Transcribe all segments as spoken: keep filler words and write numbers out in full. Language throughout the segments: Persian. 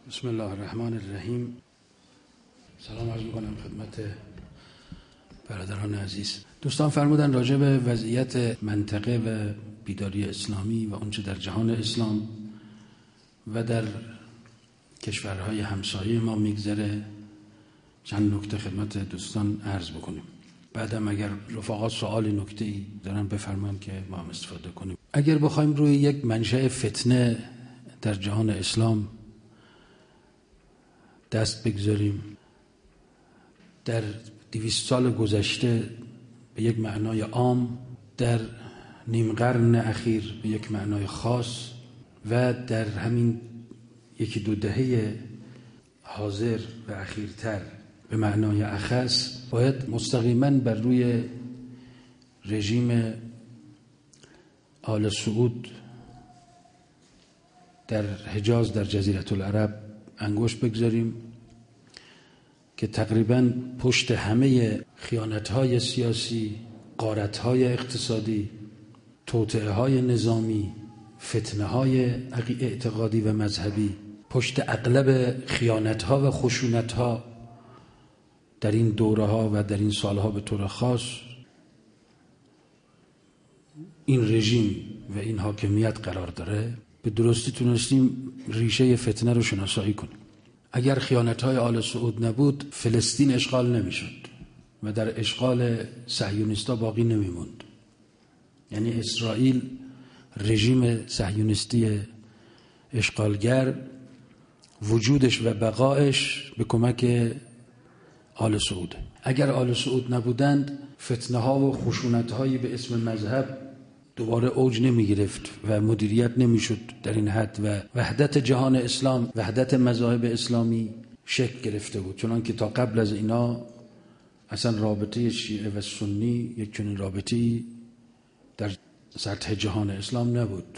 بسم الله الرحمن الرحیم. سلام عرض میکنم خدمت برادران عزیز. دوستان فرمودن راجع به وضعیت منطقه و بیداری اسلامی و اونچه در جهان اسلام و در کشورهای همسایه ما میگذره چند نکته خدمت دوستان عرض بکنیم. بعدم اگر رفقا سوال نکته‌ای دارن بفرمایید که ما هم استفاده کنیم. اگر بخوایم روی یک منشأ فتنه در جهان اسلام دست بگذاریم، در دویست سال گذشته به یک معنای عام، در نیم قرن اخیر به یک معنای خاص و در همین یکی دو دهه حاضر و اخیرتر به معنای اخص، باید مستقیما بر روی رژیم آل سعود در حجاز در جزیره العرب انگشت بگذاریم که تقریباً پشت همه خیانت‌های سیاسی، غارت‌های اقتصادی، توطئه‌های نظامی، فتنه‌های اعتقادی و مذهبی، پشت اغلب خیانت‌ها و خشونت‌ها در این دوره‌ها و در این سالها به طور خاص این رژیم و این حاکمیت قرار داره. به درستی تونستیم ریشه فتنه رو شناسایی کنیم. اگر خیانت‌های آل سعود نبود فلسطین اشغال نمی‌شد و در اشغال صهیونیست‌ها باقی نمی‌موند. یعنی اسرائیل، رژیم صهیونیستی اشغالگر، وجودش و بقایش به کمک آل سعود. اگر آل سعود نبودند فتنه‌ها و خشونت‌هایی به اسم مذهب دوباره اوج نمی گرفت و مدیریت نمی شد در این حد و وحدت جهان اسلام، وحدت مذاهب اسلامی شکل گرفته بود، چون که تا قبل از اینا اصلا رابطه شیعه و سنی یک چنین رابطه‌ای در سطح جهان اسلام نبود.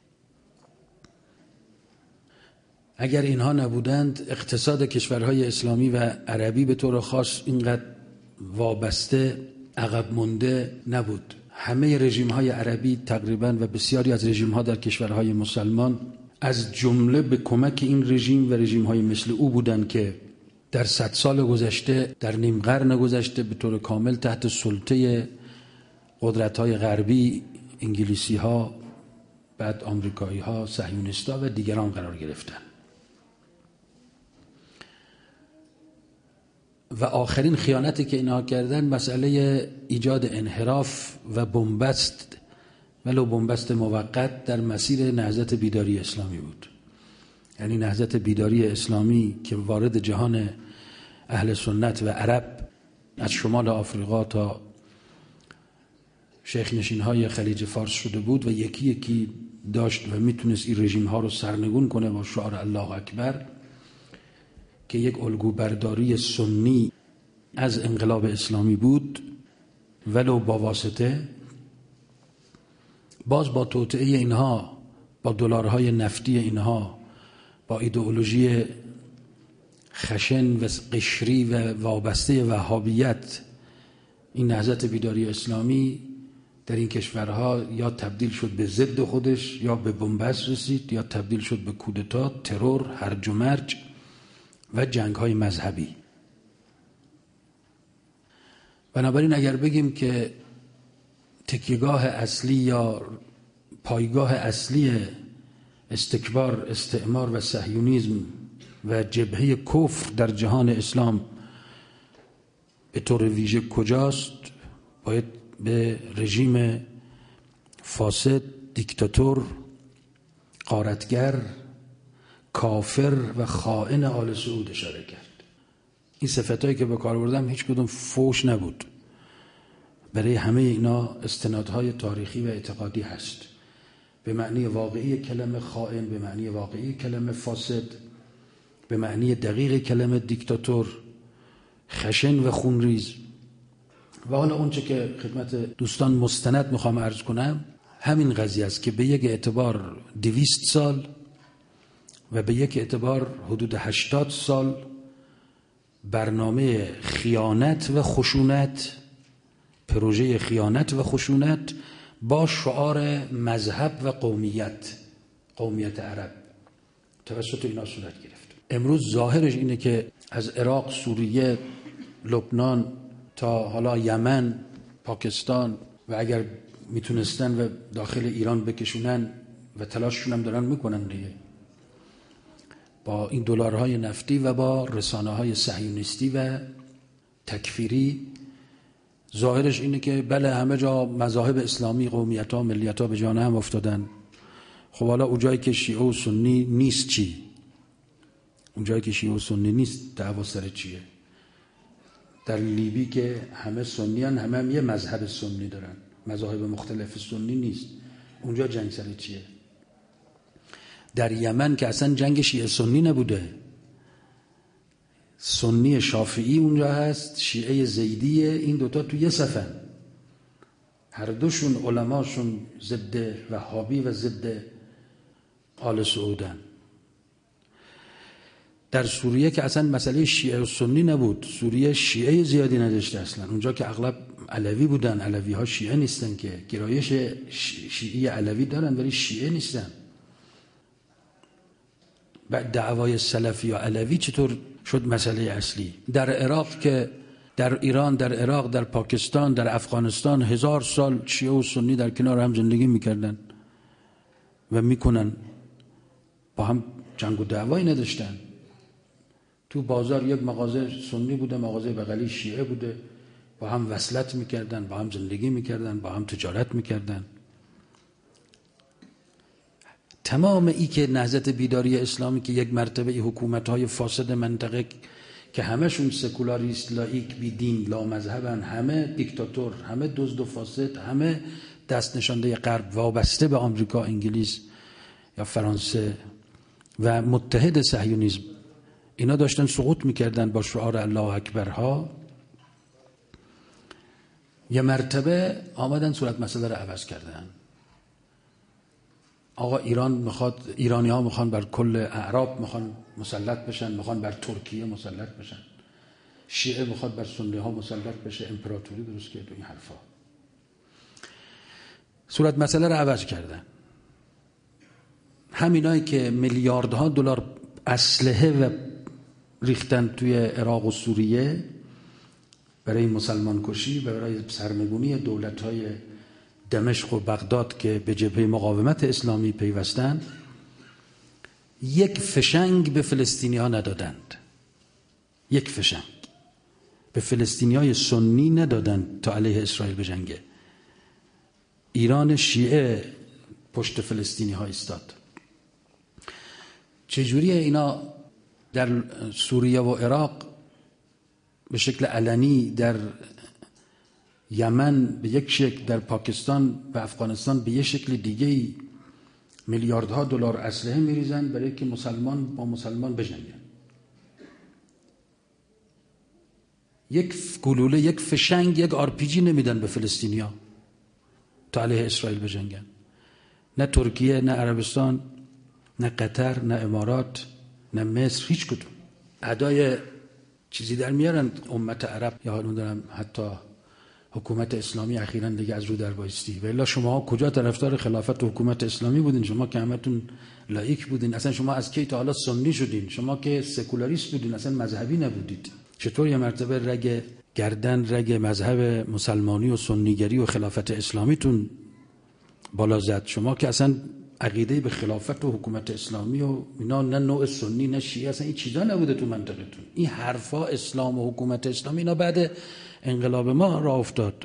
اگر اینها نبودند اقتصاد کشورهای اسلامی و عربی به طور خاص اینقدر وابسته عقب مونده نبود. همه رژیم‌های عربی تقریباً و بسیاری از رژیم‌ها در کشورهای مسلمان از جمله به کمک این رژیم و رژیم‌های مثل او بودند که در صد سال گذشته، در نیم قرن گذشته به طور کامل تحت سلطه قدرت‌های غربی، انگلیسی‌ها، بعد آمریکایی‌ها، صهیونیست‌ها و دیگران قرار گرفتند. و آخرین خیانتی که اینها کردن مسئله ایجاد انحراف و بنبست، ولو بنبست موقت، در مسیر نهضت بیداری اسلامی بود. یعنی نهضت بیداری اسلامی که وارد جهان اهل سنت و عرب از شمال آفریقا تا شیخ نشین‌های خلیج فارس شده بود و یکی یکی داشت و میتونست این رژیم‌ها رو سرنگون کنه با شعار الله اکبر، که یک الگو برداری سنی از انقلاب اسلامی بود ولو با واسطه. باز با توطئه اینها، با دلارهای نفتی اینها، با ایدئولوژی خشن و قشری و وابسته وهابیت، این نهضت بیداری اسلامی در این کشورها یا تبدیل شد به ضد خودش، یا به بنبست رسید، یا تبدیل شد به کودتا، ترور، هرج و مرج و جنگ‌های مذهبی. بنابراین اگر بگیم که تکیه‌گاه اصلی یا پایگاه اصلی استکبار، استعمار و صهیونیسم و جبهه کفر در جهان اسلام به طور ویژه کجاست، باید به رژیم فاسد، دیکتاتور، غارتگر، کافر و خائن آل سعود اشاره کرد. این صفتایی که به کار بردم هیچ کدوم فوش نبود. برای همه اینا استنادهای تاریخی و اعتقادی هست. به معنی واقعی کلمه خائن، به معنی واقعی کلمه فاسد، به معنی دقیق کلمه دیکتاتور، خشن و خونریز. و حالا اونچه که خدمت دوستان مستند میخوام عرض کنم همین قضیه است که به یک اعتبار دویست سال و به یک اعتبار حدود هشتاد سال برنامه خیانت و خشونت، پروژه خیانت و خشونت با شعار مذهب و قومیت، قومیت عرب توسط اینا صورت گرفت. امروز ظاهرش اینه که از عراق، سوریه، لبنان تا حالا یمن، پاکستان و اگر میتونستن و داخل ایران بکشونن و تلاششون هم دارن میکنن دیگه، با این دلارهای نفتی و با رسانه‌های صهیونیستی و تکفیری. ظاهرش اینه که بله همه جا مذاهب اسلامی، قومیت‌ها، ملیت‌ها به جان هم افتادن. خب حالا اونجایی که شیعه و سنی نیست چی؟ اونجایی که شیعه و سنی نیست دعوا سر چیه؟ در لیبی که همه سنیان، همه هم یه مذهب سنی دارن، مذاهب مختلف سنی نیست، اونجا جنگ سر چیه؟ در یمن که اصلا جنگ شیعه سنی نبوده، سنی شافعی اونجا هست، شیعه زیدیه، این دوتا تو یه صفن، هر دوشون علماشون ضد وهابی و ضد آل سعودن. در سوریه که اصلا مسئله شیعه و سنی نبود، سوریه شیعه زیادی نداشته اصلا، اونجا که اغلب علوی بودن، علوی ها شیعه نیستن، که گرایش شیعی علوی دارن ولی شیعه نیستن. بعد دعوای سلفی یا علوی چطور شد مسئله اصلی؟ در عراق که در ایران، در عراق، در پاکستان، در افغانستان هزار سال شیعه و سنی در کنار هم زندگی میکردن و میکنن، با هم جنگ و دعوایی نداشتن. تو بازار یک مغازه سنی بوده، مغازه بغلی شیعه بوده، با هم وصلت میکردن، با هم زندگی میکردن، با هم تجارت میکردن. تمام ای که نهضت بیداری اسلامی که یک مرتبه حکومت‌های فاسد منطقه که همشون سکولاریست، لایک، بی دین، لا مذهبن، همه دیکتاتور، همه دزد و فاسد، همه دست نشانده غرب، وابسته به آمریکا، انگلیس یا فرانسه و متحد صهیونیسم، اینا داشتن سقوط میکردن با شعار الله اکبرها. یه مرتبه آمدن صورت مسئله رو عوض کردن. آقا ایران میخواد، ایرانی ها میخوان بر کل اعراب میخوان مسلط بشن، میخوان بر ترکیه مسلط بشن، شیعه میخواد بر سنی ها مسلط بشه، امپراتوری درست کرد و این حرفا. صورت مسئله رو عوض کردن. همینایی که میلیاردها دلار اسلحه و ریختن توی عراق و سوریه برای مسلمان کشی و برای سرنگونی دولت‌های دمشق و بغداد که به جبهه مقاومت اسلامی پیوستند، یک فشنگ به فلسطینی ها ندادند. یک فشنگ به فلسطینی های سنی ندادند تا علیه اسرائیل بجنگه. ایران شیعه پشت فلسطینی ها ایستاد. چجوریه اینا در سوریه و عراق به شکل علنی، در یمن به یک شکل، در پاکستان و افغانستان به یک شکل دیگه‌ای میلیاردها دلار اسلحه میریزن برای که مسلمان با مسلمان بجنگن؟ یک گلوله، یک فشنگ، یک آر پی جی نمیدن به فلسطینیا تا علیه اسرائیل بجنگن. نه ترکیه، نه عربستان، نه قطر، نه امارات، نه مصر، هیچ کدوم. ادای چیزی در میارن امت عرب، یا نمیدونم حتی حکومت اسلامی اخیراً دیگه از رو در بایستی. والا شما کجا طرفدار خلافت و حکومت اسلامی بودین؟ شما که همتون لایک بودین. اصلا شما از کی تا حالا سنی شدین؟ شما که سکولاریست بودین، اصلا مذهبی نبودید. چطور یه مرتبه رگ گردن، رگ مذهب مسلمانی و سنیگری و خلافت اسلامیتون بالا زد؟ شما که اصلا عقیده به خلافت و حکومت اسلامی و اینا، نه نوع سنی نه شیعه، اصلا این چیزا نبوده تو منطقتون. این حرفا اسلام و حکومت اسلامی اینا بعد انقلاب ما راه افتاد.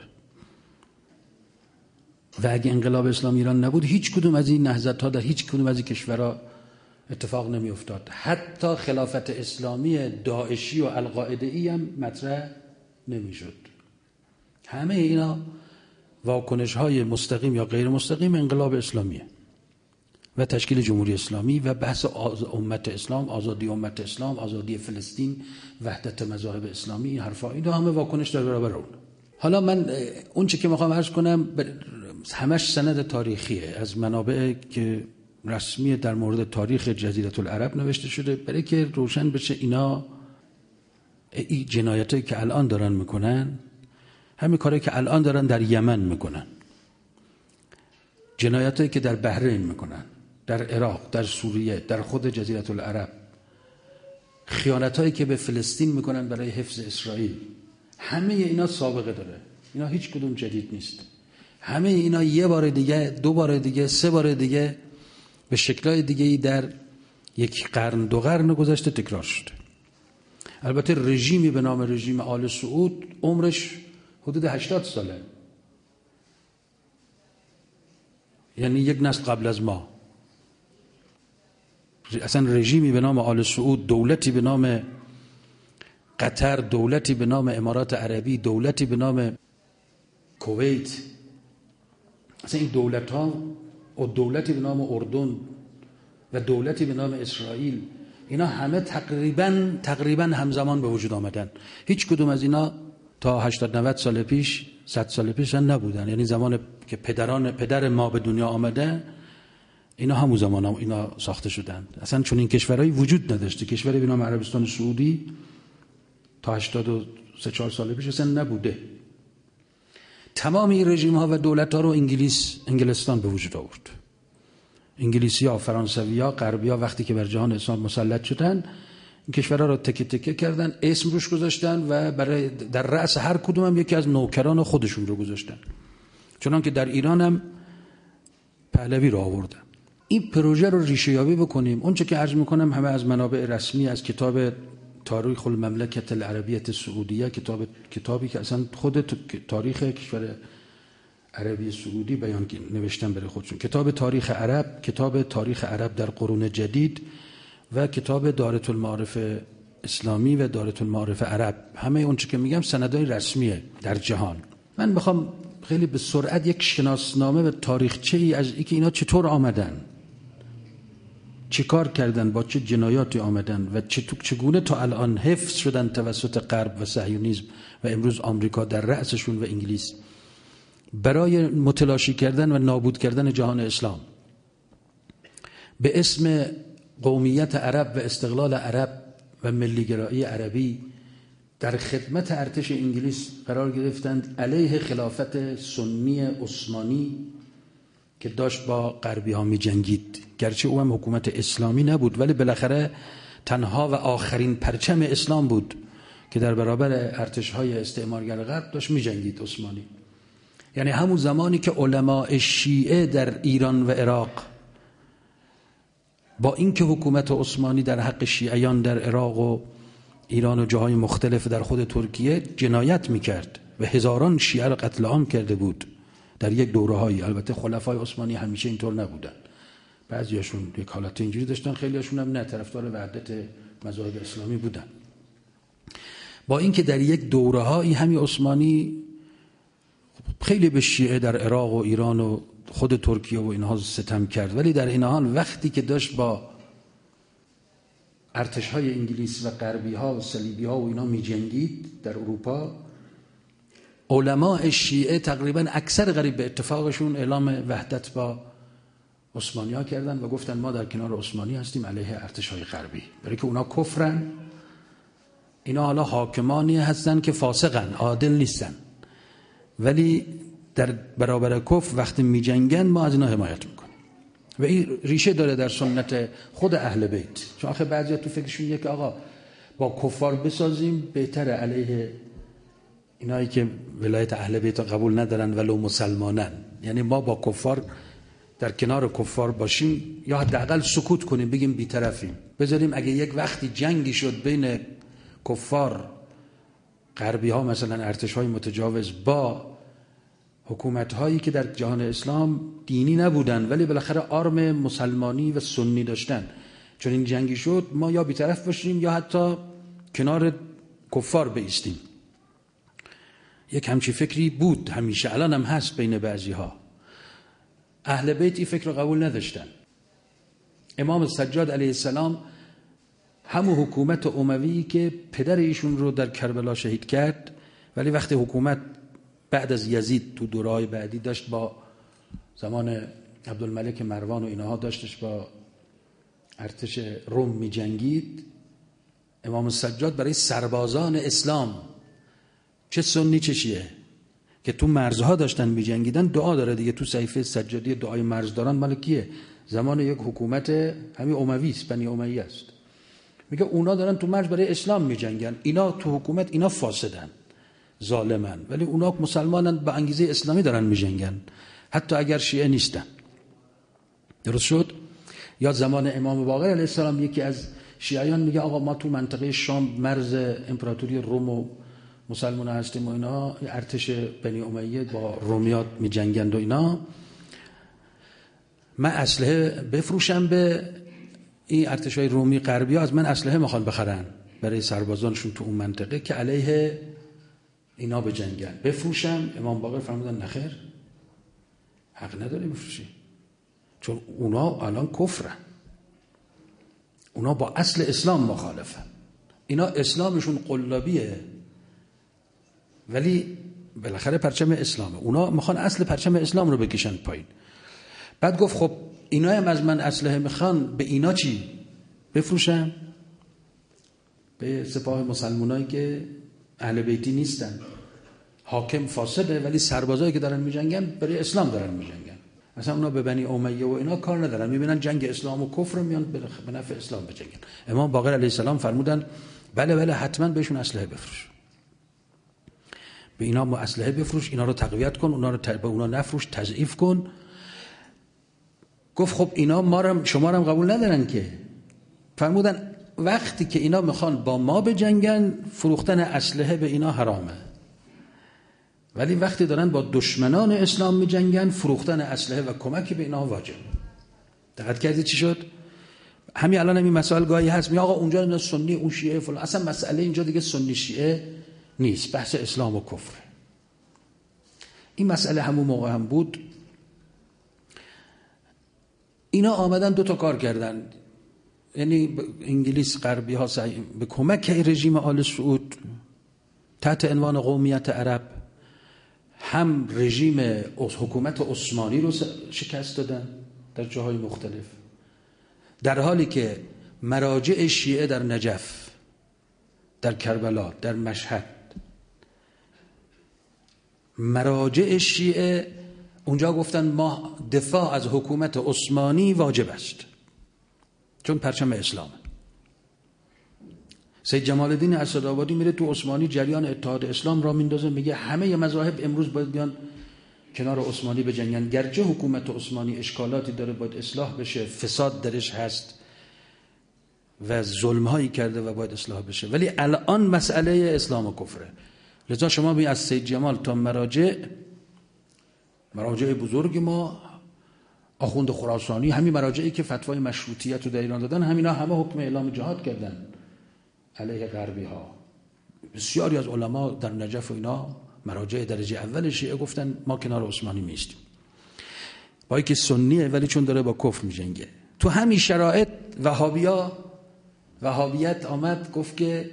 و اگه انقلاب اسلامی ایران نبود، هیچ کدوم از این نهضت ها در هیچ کدوم از این کشورها اتفاق نمی افتاد. حتی خلافت اسلامی داعشی و القاعده ای هم مطرح نمی شد. همه اینا واکنش های مستقیم یا غیر مستقیم انقلاب اسلامیه و تشکیل جمهوری اسلامی و بحث امت اسلام، آزادی امت اسلام، آزادی فلسطین، وحدت مذاهب اسلامی، این حرفا، اینا همه واکنش در برابر اون. حالا من اون چی که میخوام عرض کنم همش سند تاریخیه، از منابع که رسمی در مورد تاریخ جزیره العرب نوشته شده، برای که روشن بشه اینا این جنایتایی که الان دارن میکنن، همین کاری که الان دارن در یمن میکنن، جنایتایی که در بحرین میکنن، در عراق، در سوریه، در خود جزیره العرب، خیانتایی که به فلسطین میکنن برای حفظ اسرائیل، همه اینا سابقه داره، اینا هیچ کدوم جدید نیست. همه اینا یه بار دیگه، دو بار دیگه، سه بار دیگه به شکل‌های دیگه‌ای در یک قرن دو قرن گذشته تکرار شده. البته رژیمی به نام رژیم آل سعود عمرش حدود هشتاد ساله، یعنی یک نسل قبل از ما. اصلا رژیمی به نام آل سعود، دولتی به نام قطر، دولتی به نام امارات عربی، دولتی به نام کویت، اصلا این دولت ها و دولتی به نام اردن و دولتی به نام اسرائیل، اینا همه تقریبا تقریبا همزمان به وجود آمدن. هیچ کدوم از اینا تا هشتاد نود سال پیش، صد سال پیش نبودن. یعنی زمان که پدران پدر ما به دنیا آمده، اینا همون زمان هم اینا ساخته شدند. اصلا چون این کشورهایی وجود نداشته. کشوری به نام عربستان سعودی تا هشتاد و سه چهار سال پیش اصلا نبوده. تمام این رژیم ها و دولت ها رو انگلیس انگلستان به وجود آورد. انگلیسی ها، فرانسوی ها، غربی ها وقتی که بر جهان اسلام مسلط شدن، این کشورها رو تکه تکه کردن، اسم روش گذاشتن و برای در رأس هر کدوم هم یکی از نوکران خودشون رو گذاشتن. چنان که در ایران هم پهلوی رو آوردن. این پروژه رو ریشه یابی بکنیم. اون چه که عرض میکنم همه از منابع رسمی، از کتاب تاریخ المملکت العربیه السعودیه، کتاب کتابی که اصلا خود تاریخ کشور عربی سعودی بیان نوشتن برای خودشون، کتاب تاریخ عرب، کتاب تاریخ عرب در قرون جدید و کتاب دارة المعارف اسلامی و دارة المعارف عرب. همه اون چه که میگم سندای رسمیه در جهان. من میخوام خیلی به سرعت یک شناسنامه و تاریخچه‌ای از اینکه اینا چطور آمدن، چه کار کردن، با چه جنایاتی آمدن و چگونه تا الان حفظ شدن توسط غرب و صهیونیسم و امروز آمریکا در رأسشون و انگلیس برای متلاشی کردن و نابود کردن جهان اسلام به اسم قومیت عرب و استقلال عرب و ملیگرایی عربی در خدمت ارتش انگلیس قرار گرفتند، علیه خلافت سنی عثمانی که داشت با غربی ها می جنگید. گرچه او هم حکومت اسلامی نبود، ولی بالاخره تنها و آخرین پرچم اسلام بود که در برابر ارتش های استعمارگر غرب داشت می جنگید عثمانی. یعنی همون زمانی که علماء شیعه در ایران و عراق با اینکه حکومت عثمانی در حق شیعیان در عراق و ایران و جاهای مختلف در خود ترکیه جنایت میکرد و هزاران شیعه را قتل عام کرده بود در یک دوره‌هایی. البته خلفای عثمانی همیشه اینطور نبودن، بعضیاشون یک حالت اینجوری داشتن، خیلیاشون هم نه، طرفدار وحدت مذاهب اسلامی بودن. با اینکه در یک دوره‌هایی همین عثمانی خیلی به شیعه در عراق و ایران و خود ترکیه و اینها ستم کرد، ولی در این حال وقتی که داشت با ارتش‌های انگلیس و غربی‌ها و صلیبی‌ها و اینا می‌جنگید در اروپا، علماء شیعه تقریباً اکثر قریب به اتفاقشون اعلام وحدت با عثمانی‌ها کردن و گفتن ما در کنار عثمانی هستیم علیه ارتش‌های غربی، برای که اونا کفرن، اینا حالا حاکمانی هستن که فاسقن، عادل نیستن، ولی در برابر کفر وقتی می‌جنگن ما از اینا حمایت می‌کنیم. و این ریشه داره در سنت خود اهل بیت. چون آخه بعضیا تو فکرشون یک آقا با کفار بسازیم بهتره علیه اینایی که ولایت اهل بیت قبول ندارن ولو مسلمانن. یعنی ما با کفار در کنار کفار باشیم یا حداقل سکوت کنیم، بگیم بی‌طرفیم، بذاریم اگه یک وقتی جنگی شد بین کفار غربی ها مثلا ارتش های متجاوز با حکومت هایی که در جهان اسلام دینی نبودن ولی بالاخره آرم مسلمانی و سنی داشتن، چون این جنگی شد ما یا بی‌طرف باشیم یا حتی کنار کفار بایستیم. یک همچی فکری بود همیشه، الان هم هست بین بعضی ها. اهل بیت این فکر رو قبول نداشتن. امام سجاد علیه السلام همون حکومت اموی که پدر ایشون رو در کربلا شهید کرد، ولی وقتی حکومت بعد از یزید تو دوره‌های بعدی داشت با زمان عبدالملک مروان و اینها داشتش با ارتش روم می جنگید، امام سجاد برای سربازان اسلام چه سنی چه شیعه که تو مرزها داشتن می جنگیدن دعا داره دیگه، تو صحیفه سجادی دعای مرزداران مال کیه؟ زمان یک حکومت همین اموی است، بنی امیه است. میگه اونا دارن تو مرج برای اسلام میجنگن، اینا تو حکومت اینا فاسدن ظالمن، ولی اونا مسلمانن به انگیزه اسلامی دارن میجنگن حتی اگر شیعه نیستن. درست شد؟ یا زمان امام باقر علیه السلام یکی از شیعیان میگه آقا ما تو منطقه شام مرز امپراتوری روم و مسلمان هستیم و اینا، ارتش بنی امیه با رومیات میجنگند و اینا، من اسلحه بفروشم به این ارتشای رومی غربی ها، از من اسلحه میخوان بخرن برای سربازانشون تو اون منطقه که علیه اینا بجنگن، بفروشم. امام باقر فرمودن نخیر، حق نداری بفروشی، چون اونا الان کفرن، اونا با اصل اسلام مخالفن، اینا اسلامشون قلابیه ولی بالاخره پرچم اسلامه، اونا میخوان اصل پرچم اسلام رو بکشن پایین. بعد گفت خب اینا هم از من اسلحه میخوان، به اینا چی؟ بفروشم به سپاه مسلمانایی که اهل بیتی نیستن، حاکم فاسده ولی سربازایی که دارن میجنگن برای اسلام دارن میجنگن، مثلا اونا به بنی امیه و اینا کار ندارن، میبینن جنگ اسلام و کفر میان به نفع اسلام بجنگن. امام باقر علیه السلام فرمودن بله بله حتما بهشون اسلحه بفروش، به اینا ما اسلحه بفروش، اینا رو تقویت کن، اونا رو به اونا نفروش، تضعیف کن. گفت خب اینا ما رو شما رو هم قبول ندارن که. فرمودن وقتی که اینا میخوان با ما بجنگن فروختن اسلحه به اینا حرامه، ولی وقتی دارن با دشمنان اسلام میجنگن فروختن اسلحه و کمک به اینا واجب. دقت کردید چی شد؟ همین الان همین مسائل گاهی هست می آقا اونجا نه سنی اون شیعه فلان، اصلا مسئله اینجا دیگه سنی شیعه نیست، بحث اسلام و کفر. این مسئله همون موقع هم بود. اینا آمدن دو تا کار کردن، یعنی انگلیس غربی ها به کمک رژیم آل سعود تحت عنوان قومیت عرب هم رژیم حکومت عثمانی رو شکست دادن در جاهای مختلف، در حالی که مراجع شیعه در نجف، در کربلا، در مشهد، مراجع شیعه اونجا گفتن ما دفاع از حکومت عثمانی واجب است چون پرچم اسلامه. سید جمال الدین اسدآبادی میره تو عثمانی جریان اتحاد اسلام را میندازه، میگه همه مذاهب امروز باید بیان کنار عثمانی بجنگن، گرچه حکومت عثمانی اشکالاتی داره باید اصلاح بشه، فساد درش هست و ظلم‌هایی کرده و باید اصلاح بشه، ولی الان مسئله اسلام و کفره. لذا شما می از سید جمال تا مراجع مراجع بزرگ ما، آخوند خراسانی، همین مراجعی که فتوای مشروطیت رو در ایران دادن، همینا همه حکم اعلام جهاد کردن علیه غربی ها. بسیاری از علما در نجف و اینا مراجع درجه اول شیعه گفتن ما کنار عثمانی میستیم، با اینکه سنیه ولی چون داره با کفر میجنگه. تو همین شرایط وهابیا وهابیت آمد گفت که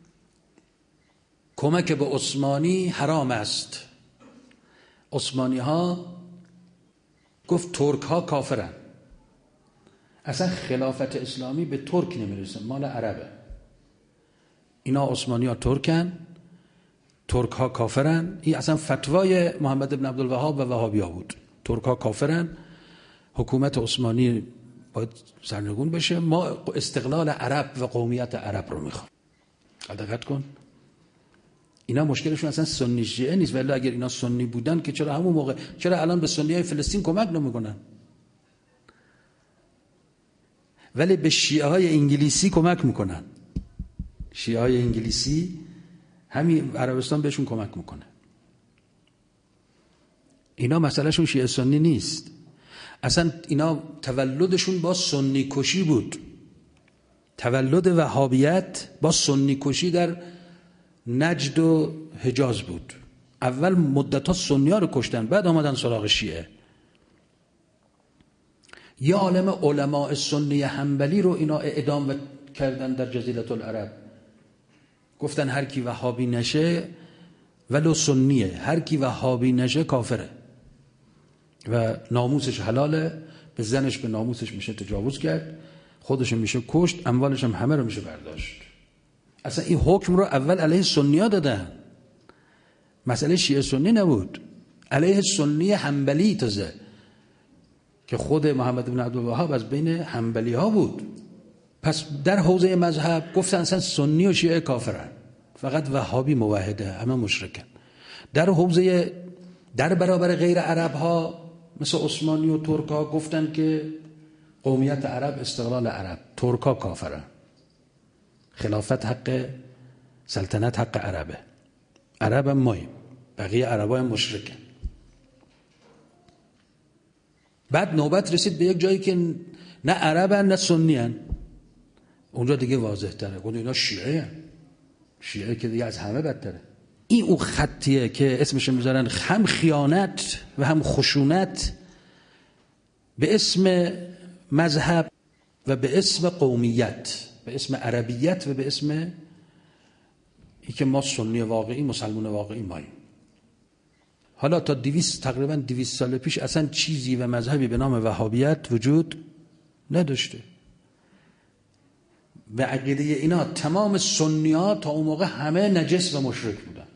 کمک به عثمانی حرام است. عثمانی ها گفت ترک ها کافرن، اصلا خلافت اسلامی به ترک نمیرسه، مال عربه. اینا عثمانی ها ترکن، ترک ها کافرن. این اصلا فتوای محمد ابن عبدالوهاب و وهابی ها بود، ترک ها کافرن، حکومت عثمانی باید سرنگون بشه، ما استقلال عرب و قومیت عرب رو میخوام. دقت کن، اینا مشکلشون اصلا سنی شیعه نیست، ولی اگر اینا سنی بودن که چرا همون موقع، چرا الان به سنی های فلسطین کمک نمیکنن ولی به شیعه های انگلیسی کمک میکنن؟ شیعه های انگلیسی همین عربستان بهشون کمک میکنه. اینا مسئلهشون شیعه سنی نیست، اصلا اینا تولدشون با سنی کشی بود. تولد وهابیت با سنی کشی در نجد و حجاز بود. اول مدت‌ها سنی ها رو کشتن، بعد آمدن سراغ شیعه. یه عالم علماء سنی حنبلی رو اینا اعدام کردن در جزیره العرب، گفتن هر کی وهابی نشه ولو سنیه، هر کی وهابی نشه کافره و ناموسش حلاله، به زنش به ناموسش میشه تجاوز کرد، خودش میشه کشت، اموالش هم همه رو میشه برداشت. اصلا این حکم رو اول علیه سنی ها دادن، مسئله شیعه سنی نبود، علیه سنی حنبلی تازه که خود محمد بن عبدالوهاب از بین حنبلی ها بود، پس در حوزه مذهب گفتن اصلا سنی و شیعه کافرن، فقط وهابی موحده، همه مشرکن. در حوزه در برابر غیر عرب ها مثل عثمانی و ترک ها گفتن که قومیت عرب استقلال عرب، ترک ها کافرن، خلافت حق، سلطنت حق عربه، عرب هم ماییم، بقیه عرب ها هم مشرکن. بعد نوبت رسید به یک جایی که نه عربن نه سنی هن. اونجا دیگه واضح تره، گفتن اینا شیعه هن. شیعه که دیگه از همه بدتره. این او خطیه که اسمش میذارن هم خیانت و هم خشونت به اسم مذهب و به اسم قومیت، به اسم عربیت و به اسم ای که ما سنی واقعی، مسلمان واقعی ماییم. حالا تا دویست تقریبا دویست سال پیش اصلا چیزی و مذهبی به نام وهابیت وجود نداشته. به عقیده اینا تمام سنی ها تا اون موقع همه نجس و مشرک بودن.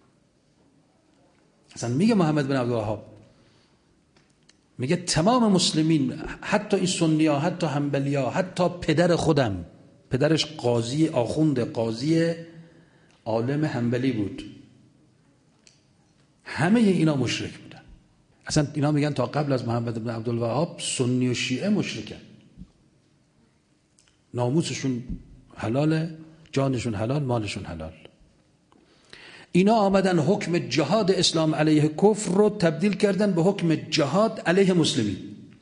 اصلا میگه محمد بن عبدالوهاب، میگه تمام مسلمین، حتی این سنی ها، حتی حنبلی ها، حتی پدر خودم، پدرش قاضی، آخوند قاضی عالم حنبلی بود، همه اینا مشرک بودن. اصلا اینا میگن تا قبل از محمد بن عبدالوهاب سنی و شیعه مشرکن، ناموسشون حلاله، جانشون حلال، مالشون حلال. اینا آمدن حکم جهاد اسلام علیه کفر رو تبدیل کردن به حکم جهاد علیه مسلمین.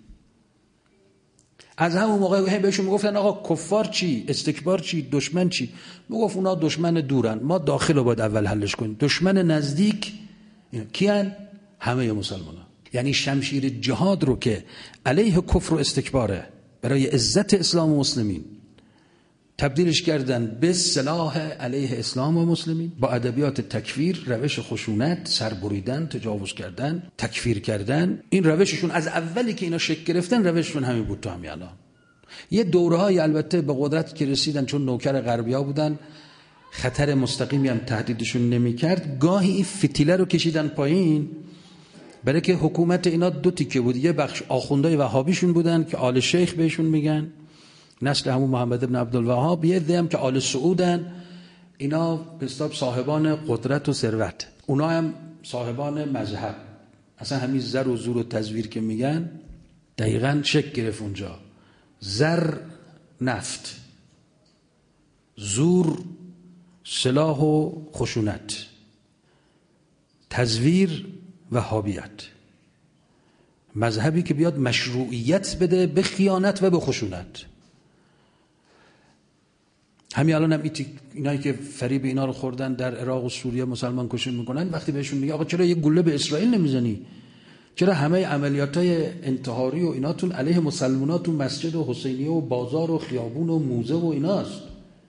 از همون موقع بهشون میگفتن آقا کفار چی، استکبار چی، دشمن چی؟ میگفت اونا دشمن دورن، ما داخل رو باید اول حلش کنیم. دشمن نزدیک کیان؟ همه مسلمان ها. یعنی شمشیر جهاد رو که علیه کفر و استکباره برای عزت اسلام و مسلمین تبدیلش کردن به سلاح علیه اسلام و مسلمین، با ادبیات تکفیر، روش خشونت، سربریدن، تجاوز کردن، تکفیر کردن. این روششون از اولی که اینا شکل گرفتن روششون همین بود تا همین الان. یه دوره‌های البته به قدرت که رسیدن چون نوکر غربی‌ها بودن، خطر مستقیمی هم تهدیدشون نمی‌کرد، گاهی این فتیله رو کشیدن پایین، برای که حکومت اینا دو تیکه بود. یه بخش آخوندای وهابیشون بودن که آل شیخ بهشون میگن، نسل همون محمد بن عبدالوهاب. یه عده هم که آل سعودن، اینا به حساب صاحبان قدرت و ثروت، اونا هم صاحبان مذهب. اصلا همین زر و زور و تزویر که میگن دقیقاً شکل گرفت اونجا. زر نفت، زور سلاح و خشونت، تزویر وهابیت. مذهبی که بیاد مشروعیت بده به خیانت و به خشونت. همین الان هم اینایی که فریب اینا رو خوردن در عراق و سوریه مسلمان کشی میکنن، وقتی بهشون میگه آقا چرا یه گله به اسرائیل نمیزنی؟ چرا همه عملیاتای انتحاری و ایناتون علیه مسلماناتون مسجد و حسینیه و بازار و خیابون و موزه و ایناست؟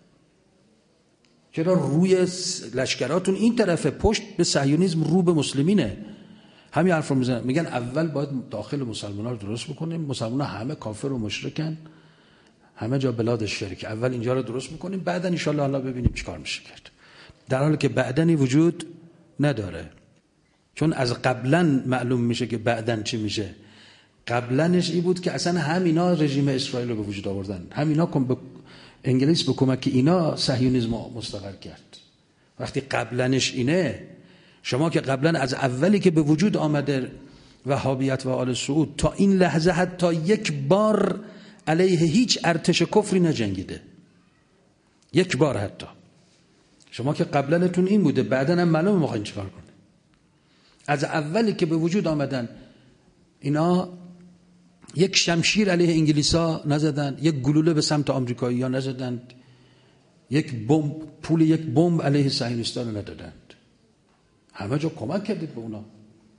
چرا روی لشکراتون این طرفه، پشت به صهیونیسم، رو به مسلمینه؟ همین حرف رو میزنن، میگن اول باید داخل مسلمان‌ها رو درست بکنیم. مسلمان‌ها همه کافر و مشرکن، همه جا بلاد شرک. اول اینجا رو درست میکنیم، بعدا ان شاء الله حالا ببینیم چیکار میشه کرد. در حالی که بعدنی وجود نداره، چون از قبلا معلوم میشه که بعدن چی میشه. قبلنش این بود که اصلا همینا رژیم اسرائیل رو به وجود آوردن، همینا کم به انگلیس به کمک اینا صهیونیسم مستقر کرد. وقتی قبلنش اینه، شما که قبلا از اولی که به وجود آمده وهابیت و آل سعود تا این لحظه حتی یک بار علیه هیچ ارتش کفری نجنگیده، یک بار حتی. شما که قبلنتون این بوده، بعدن هم معلومه میخواین چیکار کنه. از اولی که به وجود آمدن اینا یک شمشیر علیه انگلیسا نزدن، یک گلوله به سمت آمریکایی‌ها نزدند، یک بمب، پول یک بمب علیه صهیونیست‌ها ندادند. همه جا کمک کردید به اونا.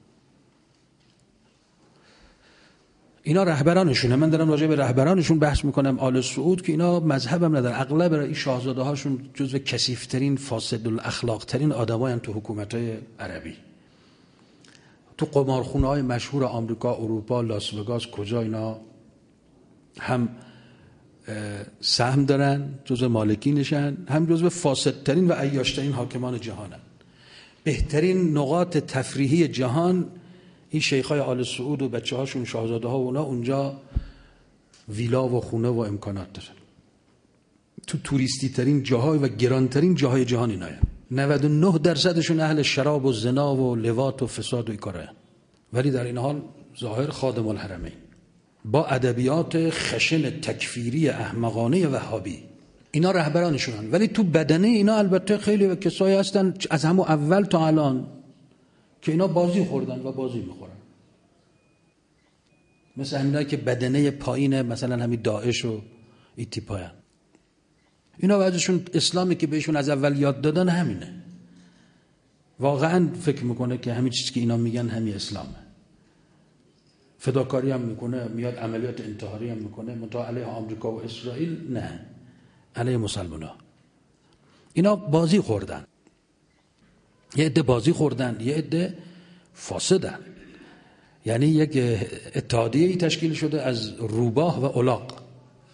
اینا رهبرانشونه. من دارم راجع به رهبرانشون بحث میکنم، آل سعود، که اینا مذهب هم ندارن. اغلب این شاهزاده هاشون جزو کثیف‌ترین، فاسد الاخلاق ترین آدمایان تو حکومت‌های عربی. تو قمارخونه‌های مشهور آمریکا، اروپا، لاس وگاس، کجا اینا هم سهم دارن، جزو مالکینشن، هم جزو فاسدترین و عیاشترین حاکمان جهانن. بهترین نقاط تفریحی جهان این شیخای آل سعود و بچه‌هاشون، شاهزاده ها و اونا، اونجا ویلا و خونه و امکانات دارن. تو توریستی ترین جاهای و گرانترین جاهای جهان ایناست. نود و نه درصدشون اهل شراب و زنا و لواط و فساد و این کارا، ولی در این حال ظاهر خادم الحرمین با ادبیات خشن تکفیری احمقانه وهابی اینا رهبرانشونن. ولی تو بدنه اینا البته خیلی کسایی هستن از همون اول تا الان که اینا بازی خوردن و بازی میخورن، مثل همینایی که بدنه پایینه، مثلا همین داعش و این تیپاین. اینا وجهشون اسلامی که بهشون از اول یاد دادن همینه. واقعا فکر میکنه که همین چیزی که اینا میگن همین اسلامه. فداکاری هم میکنه، میاد عملیات انتحاری هم میکنه، منتها علیه آمریکا و اسرائیل نه، علیه مسلمان ها. اینا بازی خوردن، یه عده بازی خوردن، یه عده فاسدن. یعنی یک اتحادیه‌ای تشکیل شده از روباه و الاغ.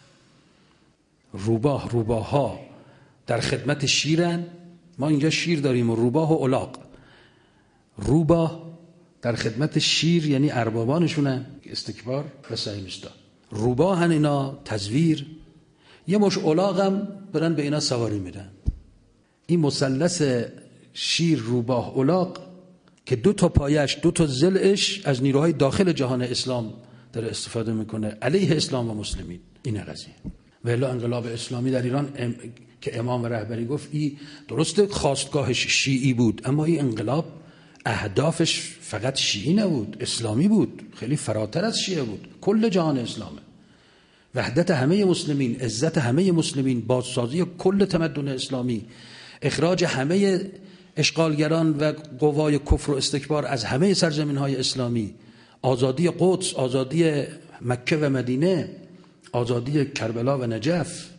روباه روباه ها در خدمت شیرن، ما اینجا شیر داریم، و روباه و الاغ. روباه در خدمت شیر یعنی اربابانشونن، استکبار و صهیونیستا. روباه هن اینا تزویر، یه مش الاغ هم برن به اینا سواری میدن. این مثلث شیر روباه الاغ که دو تا پایش دو تا ضلعش از نیروهای داخل جهان اسلام داره استفاده میکنه علیه اسلام و مسلمین. این قضیه. و الا انقلاب اسلامی در ایران ام... که امام و رهبری گفت این درسته خواستگاهش شیعی بود، اما این انقلاب اهدافش فقط شیعی نبود، اسلامی بود، خیلی فراتر از شیعه بود، کل جهان اسلامه. وحدت همه مسلمین، عزت همه مسلمین، بازسازی کل تمدن اسلامی، اخراج همه اشغالگران و قوای کفر و استکبار از همه سرزمین‌های اسلامی، آزادی قدس، آزادی مکه و مدینه، آزادی کربلا و نجف.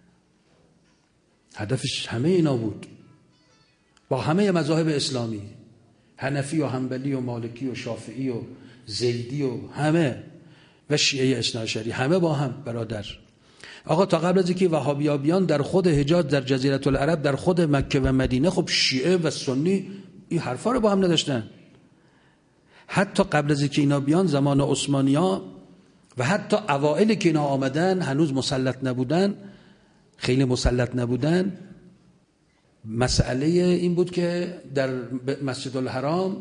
هدفش همه اینا بود، با همه مذاهب اسلامی، حنفی و حنبلی و مالکی و شافعی و زیدی و همه، و شیعه اثنا عشری، همه با هم برادر. آقا تا قبل از اینکه وهابی‌ها بیان در خود حجاز، در جزیره العرب، در خود مکه و مدینه، خب شیعه و سنی این حرفا رو با هم نداشتن. حتی قبل از اینکه اینا بیان، زمان عثمانی‌ها و حتی اوائلی که اینا آمدن هنوز مسلط نبودن، خیلی مسلط نبودن. مسئله این بود که در مسجد الحرام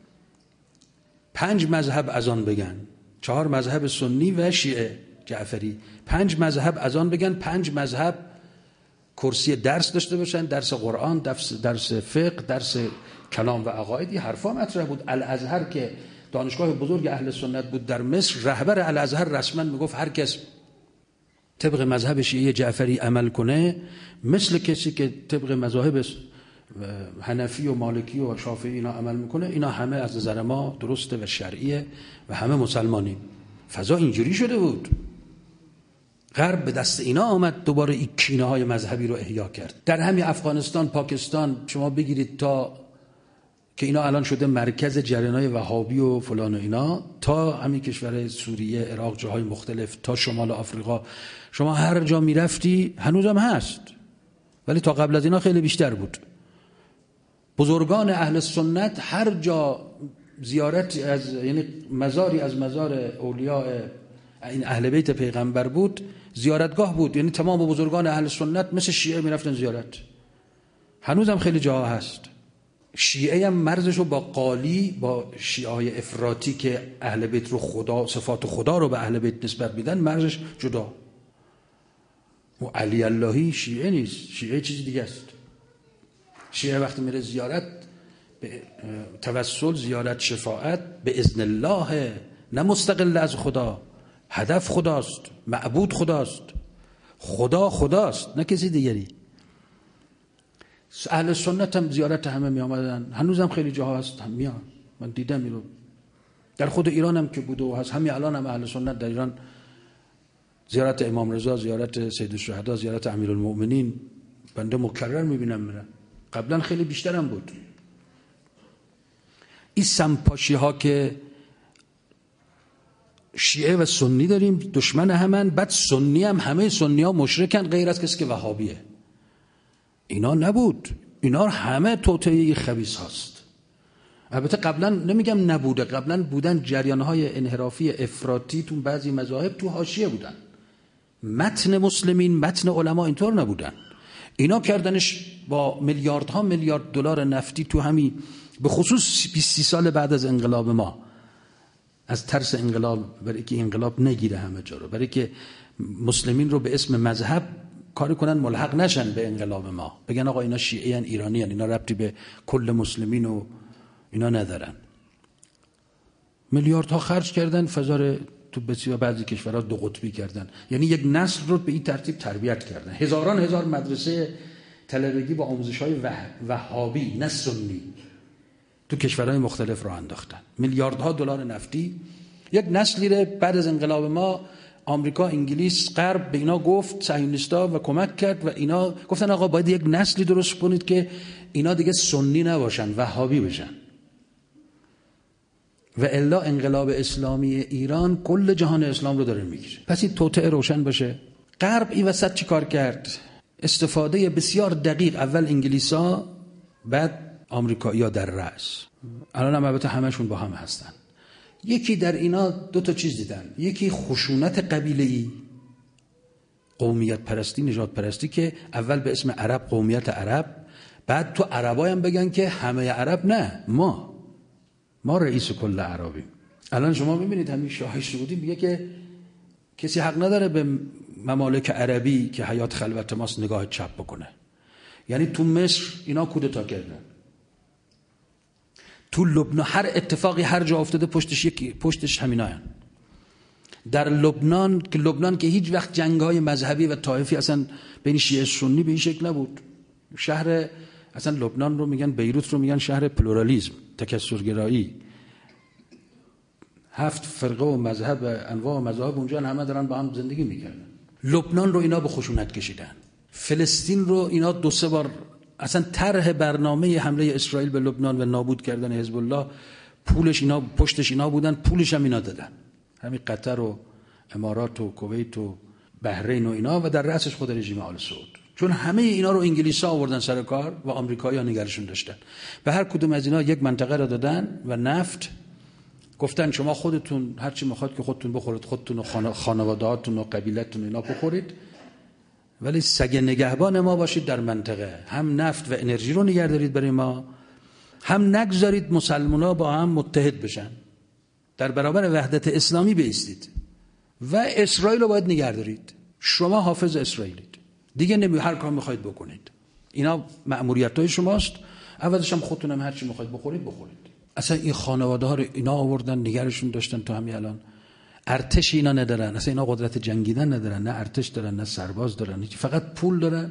پنج مذهب اذان بگن، چهار مذهب سنی و شیعه جعفری، پنج مذهب اذان بگن، پنج مذهب کرسی درس داشته باشن، درس قرآن، درس, درس فقه، درس کلام و عقاید. حرفا مطرح بود. الازهر که دانشگاه بزرگ اهل سنت بود در مصر، رهبر الازهر رسما میگفت هر کس طبق مذهب شیعه جعفری عمل کنه مثل کسی که طبق مذاهب حنفی و مالکی و شافعی اینا عمل میکنه، اینا همه از نظر ما درسته و شرعیه و همه مسلمانیم. فضا اینجوری شده بود. غرب به دست اینا آمد دوباره این کینه های مذهبی رو احیا کرد. در همین افغانستان، پاکستان شما بگیرید تا که اینا الان شده مرکز جریان‌های وهابی و فلان و اینا، تا همین کشور سوریه، عراق، جاهای مختلف، تا شمال آفریقا، شما هر جا میرفتی هنوزم هست، ولی تا قبل از اینا خیلی بیشتر بود. بزرگان اهل سنت هر جا زیارت از، یعنی مزاری از مزار اولیاء این اهل بیت پیغمبر بود، زیارتگاه بود. یعنی تمام بزرگان اهل سنت مثل شیعه میرفتن زیارت. هنوزم خیلی جاها هست. شیعه هم مرزشو با قالی، با شیعه های افراطی که اهل بیت رو خدا، صفات خدا رو به اهل بیت نسبت میدن، مرزش جدا. و علی اللهی شیعه نیست، شیعه چیزی دیگه است. شیعه وقتی میره زیارت به توسل، زیارت شفاعت به اذن الله، نه مستقل از خدا. هدف خداست، معبود خداست، خدا خداست، نه کسی دیگری. اهل سنت هم زیارت همه می آمدن، هنوزم خیلی جاها هست هم میان، من دیدم اینو. در خود ایران هم که بوده و هست، همین الان هم اهل سنت در ایران زیارت امام رضا، زیارت سید الشهدا، زیارت امیرالمؤمنین بنده مکرر میبینم میرن. قبلا خیلی بیشتر هم بود. این سمپاشی ها که شیعه و سنی داریم دشمن همن، بعد سنی هم همه سنی ها مشرکن غیر از کسی که وهابیه. اینا نبود، اینا همه توطئه خبیث هاست. البته قبلا نمیگم نبوده، قبلا بودن جریان های انحرافی افراطی تو بعضی مذاهب، تو حاشیه بودن، متن مسلمین، متن علما اینطور نبودن. اینا کردنش با میلیاردها میلیارد دلار نفتی تو همین، به خصوص بیست سال بعد از انقلاب ما، از ترس انقلاب، برای که انقلاب نگیره همه جا رو، برای که مسلمین رو به اسم مذهب کاری کنن ملحق نشن به انقلاب ما، بگن آقا اینا شیعه ان، ایرانی ان، اینا ربطی به کل مسلمین و اینا ندارن. میلیاردها خرج کردن، فضا تو بسیار بعضی کشورها دو قطبی کردن، یعنی یک نسل رو به این ترتیب تربیت کردن. هزاران هزار مدرسه طلبگی با آموزش‌های وهابی نه سنی تو کشورهای مختلف راه انداختن. میلیاردها دلار نفتی. یک نسلی رو بعد از انقلاب ما آمریکا، انگلیس، غرب به اینا گفت، صهیونیستا، و کمک کرد و اینا گفتن آقا باید یک نسلی درست کنید که اینا دیگه سنی نباشن، وهابی بشن. و الا انقلاب اسلامی ایران کل جهان اسلام رو داره میگیره. پس این توطئه روشن باشه. غرب این وسط چی کار کرد؟ استفاده بسیار دقیق، اول انگلیسا بعد آمریکایی‌ها در رأس. الان هم البته همشون با هم هستن. یکی در اینا دو تا چیز دیدن، یکی خشونت قبیله‌ای، قومیت پرستی، نژاد پرستی، که اول به اسم عرب قومیت عرب، بعد تو عربای هم بگن که همه عرب نه، ما ما رئیس کل عربیم. الان شما میبینید همین شاه سعودی میگه که کسی حق نداره به ممالک عربی که حیات خلوت ماست نگاه چپ بکنه. یعنی تو مصر اینا کودتا کردن، تو لبنان هر اتفاقی هر جا افتاده پشتش یکی، پشتش همیناین. در لبنان که لبنان که هیچ وقت جنگ‌های مذهبی و طائفی اصلا بین شیعه سنی به این شکل نبود. شهر اصلا لبنان رو میگن، بیروت رو میگن شهر پلورالیسم، تکثرگرایی. هفت فرقه و مذهب و انواع و مذاهب اونجا همه دارن با هم زندگی میکردن. لبنان رو اینا به خشونت کشیدن. فلسطین رو اینا دو سه بار اصلا طرح برنامه حمله اسرائیل به لبنان و نابود کردن حزب الله، پولش اینا، پشتش اینا بودن، پولش هم اینا دادن. همین قطر و امارات و کویت و بحرین و اینا، و در رأسش خود رژیم آل سعود. چون همه اینا رو انگلیس‌ها آوردن سر کار و آمریکایی‌ها نگرشون داشتن. به هر کدوم از اینا یک منطقه رو دادن و نفت، گفتن شما خودتون هر چی میخواد که خودتون بخورید، خودتون و خانواده‌هاتون و قبیلتون اینا بخورید، ولی سگ نگهبان ما باشید در منطقه. هم نفت و انرژی رو نگه دارید برای ما، هم نگذارید مسلمان‌ها با هم متحد بشن، در برابر وحدت اسلامی بایستید و اسرائیل رو باید نگه دارید. شما حافظ اسرائیلید دیگه، نمی هر کار میخواید بکنید، اینا مأموریت‌های شماست، عوضش هم خودتون هم هر چی میخواید بخورید بخورید. اصلا این خانواده ها رو اینا آوردن نگرشون داشتن تا همین الان. ارتش اینا ندارن، اصلا اینا قدرت جنگیدن ندارن، نه ارتش دارن نه سرباز دارن، فقط پول دارن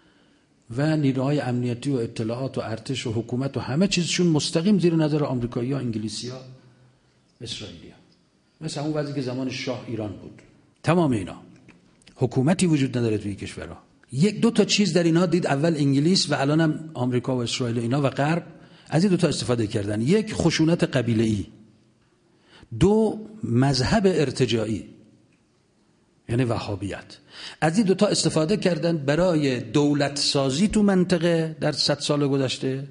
و نیروهای امنیتی و اطلاعات و ارتش و حکومت و همه چیزشون مستقیم زیر نظر آمریکایی‌ها، انگلیسی‌ها، اسرائیلی‌ها. مثلا اون وضعی که زمان شاه ایران بود. تمام اینا حکومتی وجود نداره توی کشورها. یک دو تا چیز در اینا دید، اول انگلیس و الانم آمریکا و اسرائیل اینا و غرب از این دو تا استفاده کردن. یک خشونت قبیله‌ای، دو مذهب ارتجاعی یعنی وهابیت. از این دو تا استفاده کردن برای دولت سازی تو منطقه در صد سال گذشته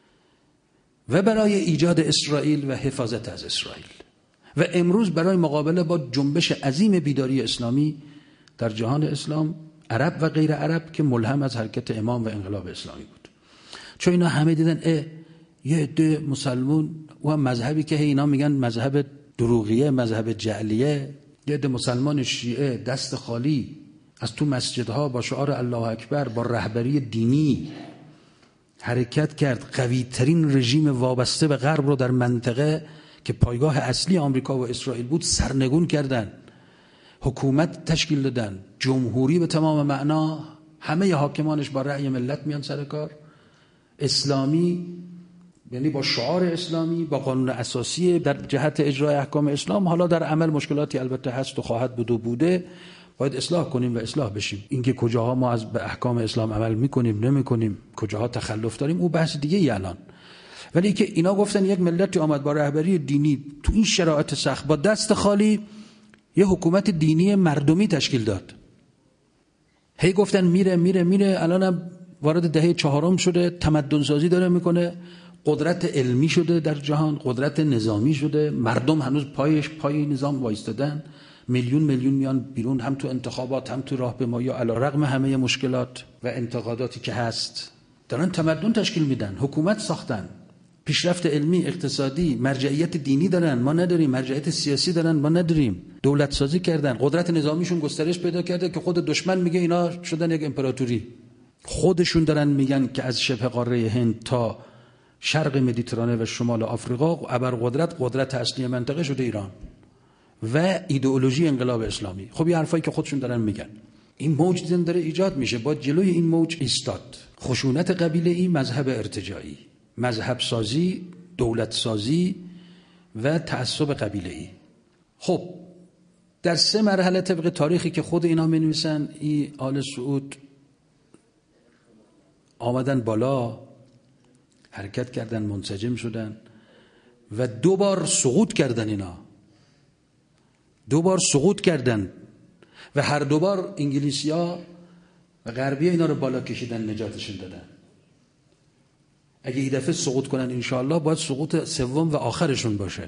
و برای ایجاد اسرائیل و حفاظت از اسرائیل، و امروز برای مقابله با جنبش عظیم بیداری اسلامی در جهان اسلام، عرب و غیر عرب، که ملهم از حرکت امام و انقلاب اسلامی بود. چون اینا همه دیدن اه یه عده مسلمون و مذهبی که اینا میگن مذهب دروغیه، مذهب جعلیه، یه عده مسلمان شیعه دست خالی از تو مسجدها با شعار الله اکبر، با رهبری دینی حرکت کرد، قوی ترین رژیم وابسته به غرب رو در منطقه که پایگاه اصلی آمریکا و اسرائیل بود سرنگون کردن، حکومت تشکیل دادن، جمهوری به تمام معنا، همه حاکمانش با رأی ملت میان سر کار، اسلامی یعنی با شعار اسلامی، با قانون اساسی در جهت اجرای احکام اسلام. حالا در عمل مشکلاتی البته هست و خواهد بود و بوده، باید اصلاح کنیم و اصلاح بشیم. اینکه کجاها ما از به احکام اسلام عمل میکنیم نمیکنیم، کجاها تخلف داریم، او بحث دیگه ای الان. ولی که اینا گفتن یک ملتی آمد با رهبری دینی تو این شرایط سخت با دست خالی یه حکومت دینی مردمی تشکیل داد. هی گفتن میره میره میره، الانم وارد دهه چهارم شده، تمدن سازی داره میکنه، قدرت علمی شده در جهان، قدرت نظامی شده، مردم هنوز پایش پای نظام وایستادن، میلیون میلیون میان بیرون، هم تو انتخابات هم تو راهپیمایی، علیرغم همه مشکلات و انتقاداتی که هست دارن تمدن تشکیل میدن، حکومت ساختن، پیشرفت علمی، اقتصادی، مرجعیت دینی دارن، ما نداریم، مرجعیت سیاسی دارن، ما نداریم، دولت سازی کردن، قدرت نظامیشون گسترش پیدا کرده که خود دشمن میگه اینا شدن یک امپراتوری. خودشون دارن میگن که از شبه قاره هند تا شرق مدیترانه و شمال آفریقا ابرقدرت قدرت اصلی منطقه شده ایران و ایدئولوژی انقلاب اسلامی. خب این حرفایی که خودشون دارن میگن، این موج دیدن داره ایجاد میشه، با جلوی این موج ایستاد. خشونت قبیله‌ای، مذهب ارتجاعی، مذهب سازی، دولت سازی و تعصب قبیله‌ای. خب در سه مرحله طبق تاریخی که خود اینا می‌نویسن، این آل سعود آمدن بالا، حرکت کردن، منسجم شدن و دو بار سقوط کردن. اینا دو بار سقوط کردن و هر دو بار انگلیسی‌ها و غربی‌ها اینا رو بالا کشیدن، نجاتشون دادن. اگه این دفعه سقوط کنن انشاءالله باید سقوط سوم و آخرشون باشه.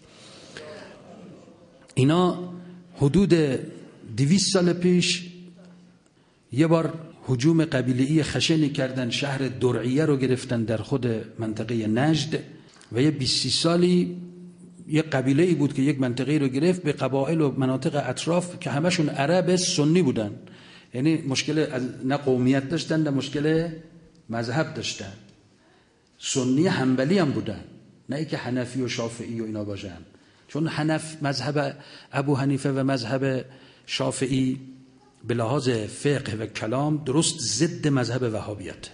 اینا حدود دویست سال پیش یه بار هجوم قبیله‌ای خشنی کردن، شهر درعیه رو گرفتن در خود منطقه نجد و یه بیست سالی یه قبیله‌ای بود که یک منطقه رو گرفت به قبایل و مناطق اطراف که همشون عرب سنی بودن، یعنی مشکل نه قومیت داشتن نه مشکل مذهب داشتن، سنی حنبلی هم بودن، نه ای که حنفی و شافعی و اینا باشن، چون حنف مذهب ابو حنیفه و مذهب شافعی به لحاظ فقه و کلام درست ضد مذهب وهابیت.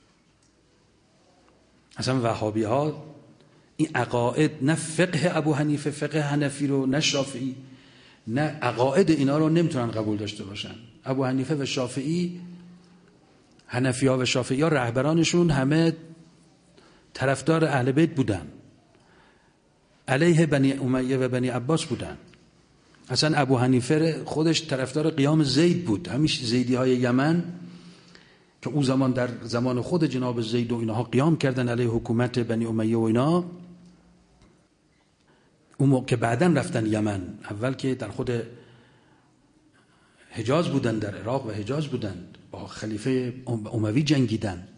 اصلا وهابی ها این عقاید، نه فقه ابو حنیفه، فقه حنفی رو، نه شافعی، نه عقاید اینا رو نمیتونن قبول داشته باشن. ابو حنیفه و شافعی، حنفی ها و شافعی ها رهبرانشون همه طرفدار اهل بیت بودن، علیه بنی امیه و بنی عباس بودن. اصلا ابو حنیفه خودش طرفدار قیام زید بود. همیشه زیدی های یمن که اون زمان در زمان خود جناب زید و اینها قیام کردن علیه حکومت بنی امیه و اینا، اون موقع که بعدن رفتن یمن، اول که در خود حجاز بودن، در عراق و حجاز بودن، با خلیفه اموی جنگیدن.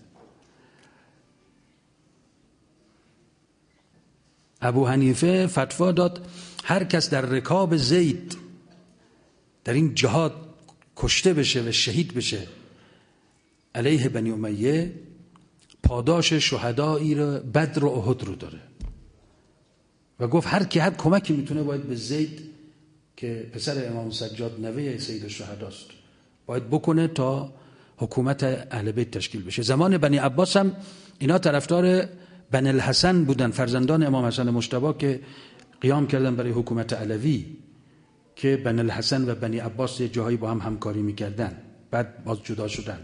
ابو حنیفه فتوا داد هر کس در رکاب زید در این جهاد کشته بشه و شهید بشه علیه بنی امیه، پاداش شهدایی رو بدر و احد رو داره. و گفت هر کی هر کمکی میتونه باید به زید که پسر امام سجاد نوه سید الشهداست باید بکنه تا حکومت اهل بیت تشکیل بشه. زمان بنی عباس هم اینا طرفدار بنی الحسن بودن، فرزندان امام حسن مجتبی که قیام کردن برای حکومت علوی، که بنی الحسن و بنی عباس یه جاهایی با هم همکاری میکردن، بعد باز جدا شدن.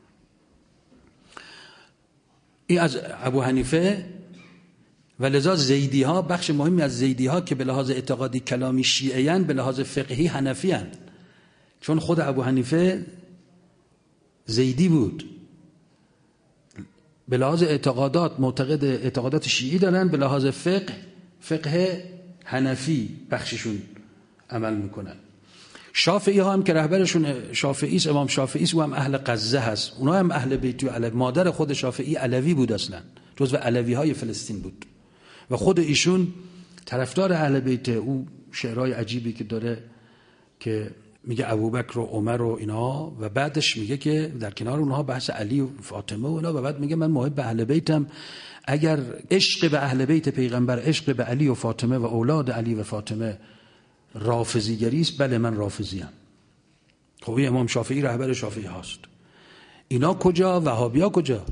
این از ابو حنیفه. و لذا زیدی ها، بخش مهمی از زیدی ها که به لحاظ اعتقادی کلامی شیعیان، به لحاظ فقهی حنفی هن، چون خود ابو حنیفه زیدی بود. به لحاظ اعتقادات معتقد اعتقادات شیعی دارن، به لحاظ فقه فقه حنفی بخششون عمل میکنن. شافعی ها هم که رهبرشون شافعی است، امام شافعی است، و هم اهل غزه هست، اونا هم اهل بیت و علوی. مادر خود شافعی علوی بود، اصلا جزو علوی های فلسطین بود و خود ایشون طرفدار اهل بیت. او شعرهای عجیبی که داره که میگه ابوبکر و عمر و اینا، و بعدش میگه که در کنار اونها بحث علی و فاطمه و اینا، و بعد میگه من محب اهل بیتم. اگر عشق به اهل بیت پیغمبر، عشق به علی و فاطمه و اولاد علی و فاطمه رافضیگری است، بله من رافضی ام. خب امام شافعی رهبر شافعی هاست. اینا کجا؟ وهابیا کجا؟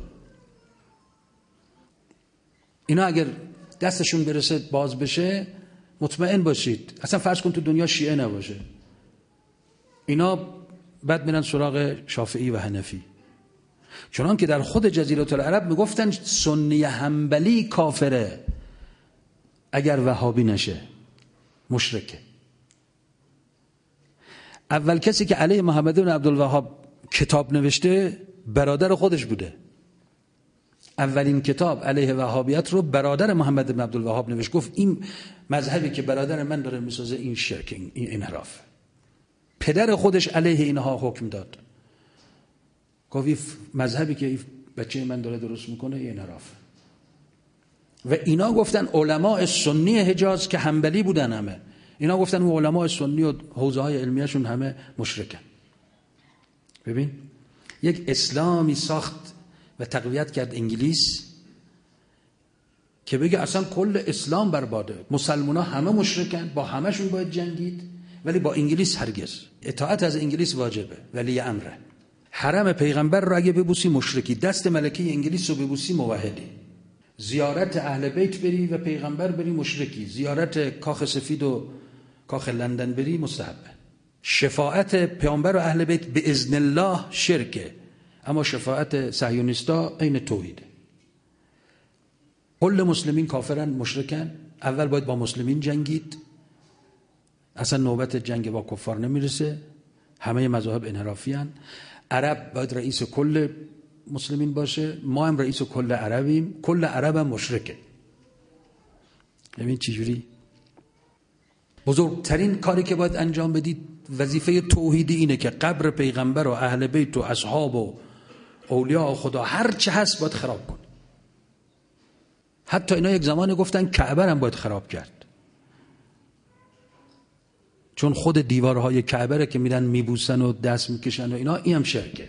اینا اگر دستشون برسه باز بشه، مطمئن باشید اصلا فرض کن تو دنیا شیعه نباشه، اینا بعد میرن سراغ شافعی و حنفی. چنان که در خود جزیره العرب میگفتن سنی حنبلی کافره اگر وهابی نشه، مشرکه. اول کسی که علیه محمد بن عبدالوهاب کتاب نوشته برادر خودش بوده. اولین کتاب علیه وهابیت رو برادر محمد بن عبدالوهاب نوشت. گفت این مذهبی که برادر من داره میسازه این شرک، این انحراف. پدر خودش علیه اینها حکم داد. گفت مذهبی که بچه من داره درست میکنه یه انحرافه. و اینا گفتن علماء سنی حجاز که حنبلی بودن همه، اینا گفتن اون علماء سنی و حوزه های علمیشون همه مشرکن. ببین یک اسلامی ساخت و تقویت کرد انگلیس که بگه اصلا کل اسلام برباده، مسلمان ها همه مشرکن، با همشون باید جنگید، ولی با انگلیس هرگز. اطاعت از انگلیس واجبه، ولی امره. حرم پیغمبر رو اگه ببوسی مشرکی، دست ملکه انگلیس رو ببوسی موحدی. زیارت اهل بیت بری و پیغمبر بری مشرکی. زیارت کاخ سفید و کاخ لندن بری مستحبه. شفاعت پیامبر و اهل بیت به اذن الله شرکه، اما شفاعت صهیونیستا عین توحیده. کل مسلمین کافرن، مشرکن. اول باید با مسلمین جنگید، اصلا نوبت جنگ با کفار نمیرسه، همه مذاهب انحرافی هن. عرب باید رئیس کل مسلمین باشه، ما هم رئیس کل عربیم، کل عرب هم مشرکه. ببین چجوری بزرگترین کاری که باید انجام بدید وظیفه توحیدی اینه که قبر پیغمبر و اهل بیت و اصحاب و اولیاء خدا هر چه هست باید خراب کن. حتی اینا یک زمان گفتن کعبه هم باید خراب کرد، چون خود دیوارهای کعبه که میرن میبوسن و دست میکشن و اینا، این هم شرکه.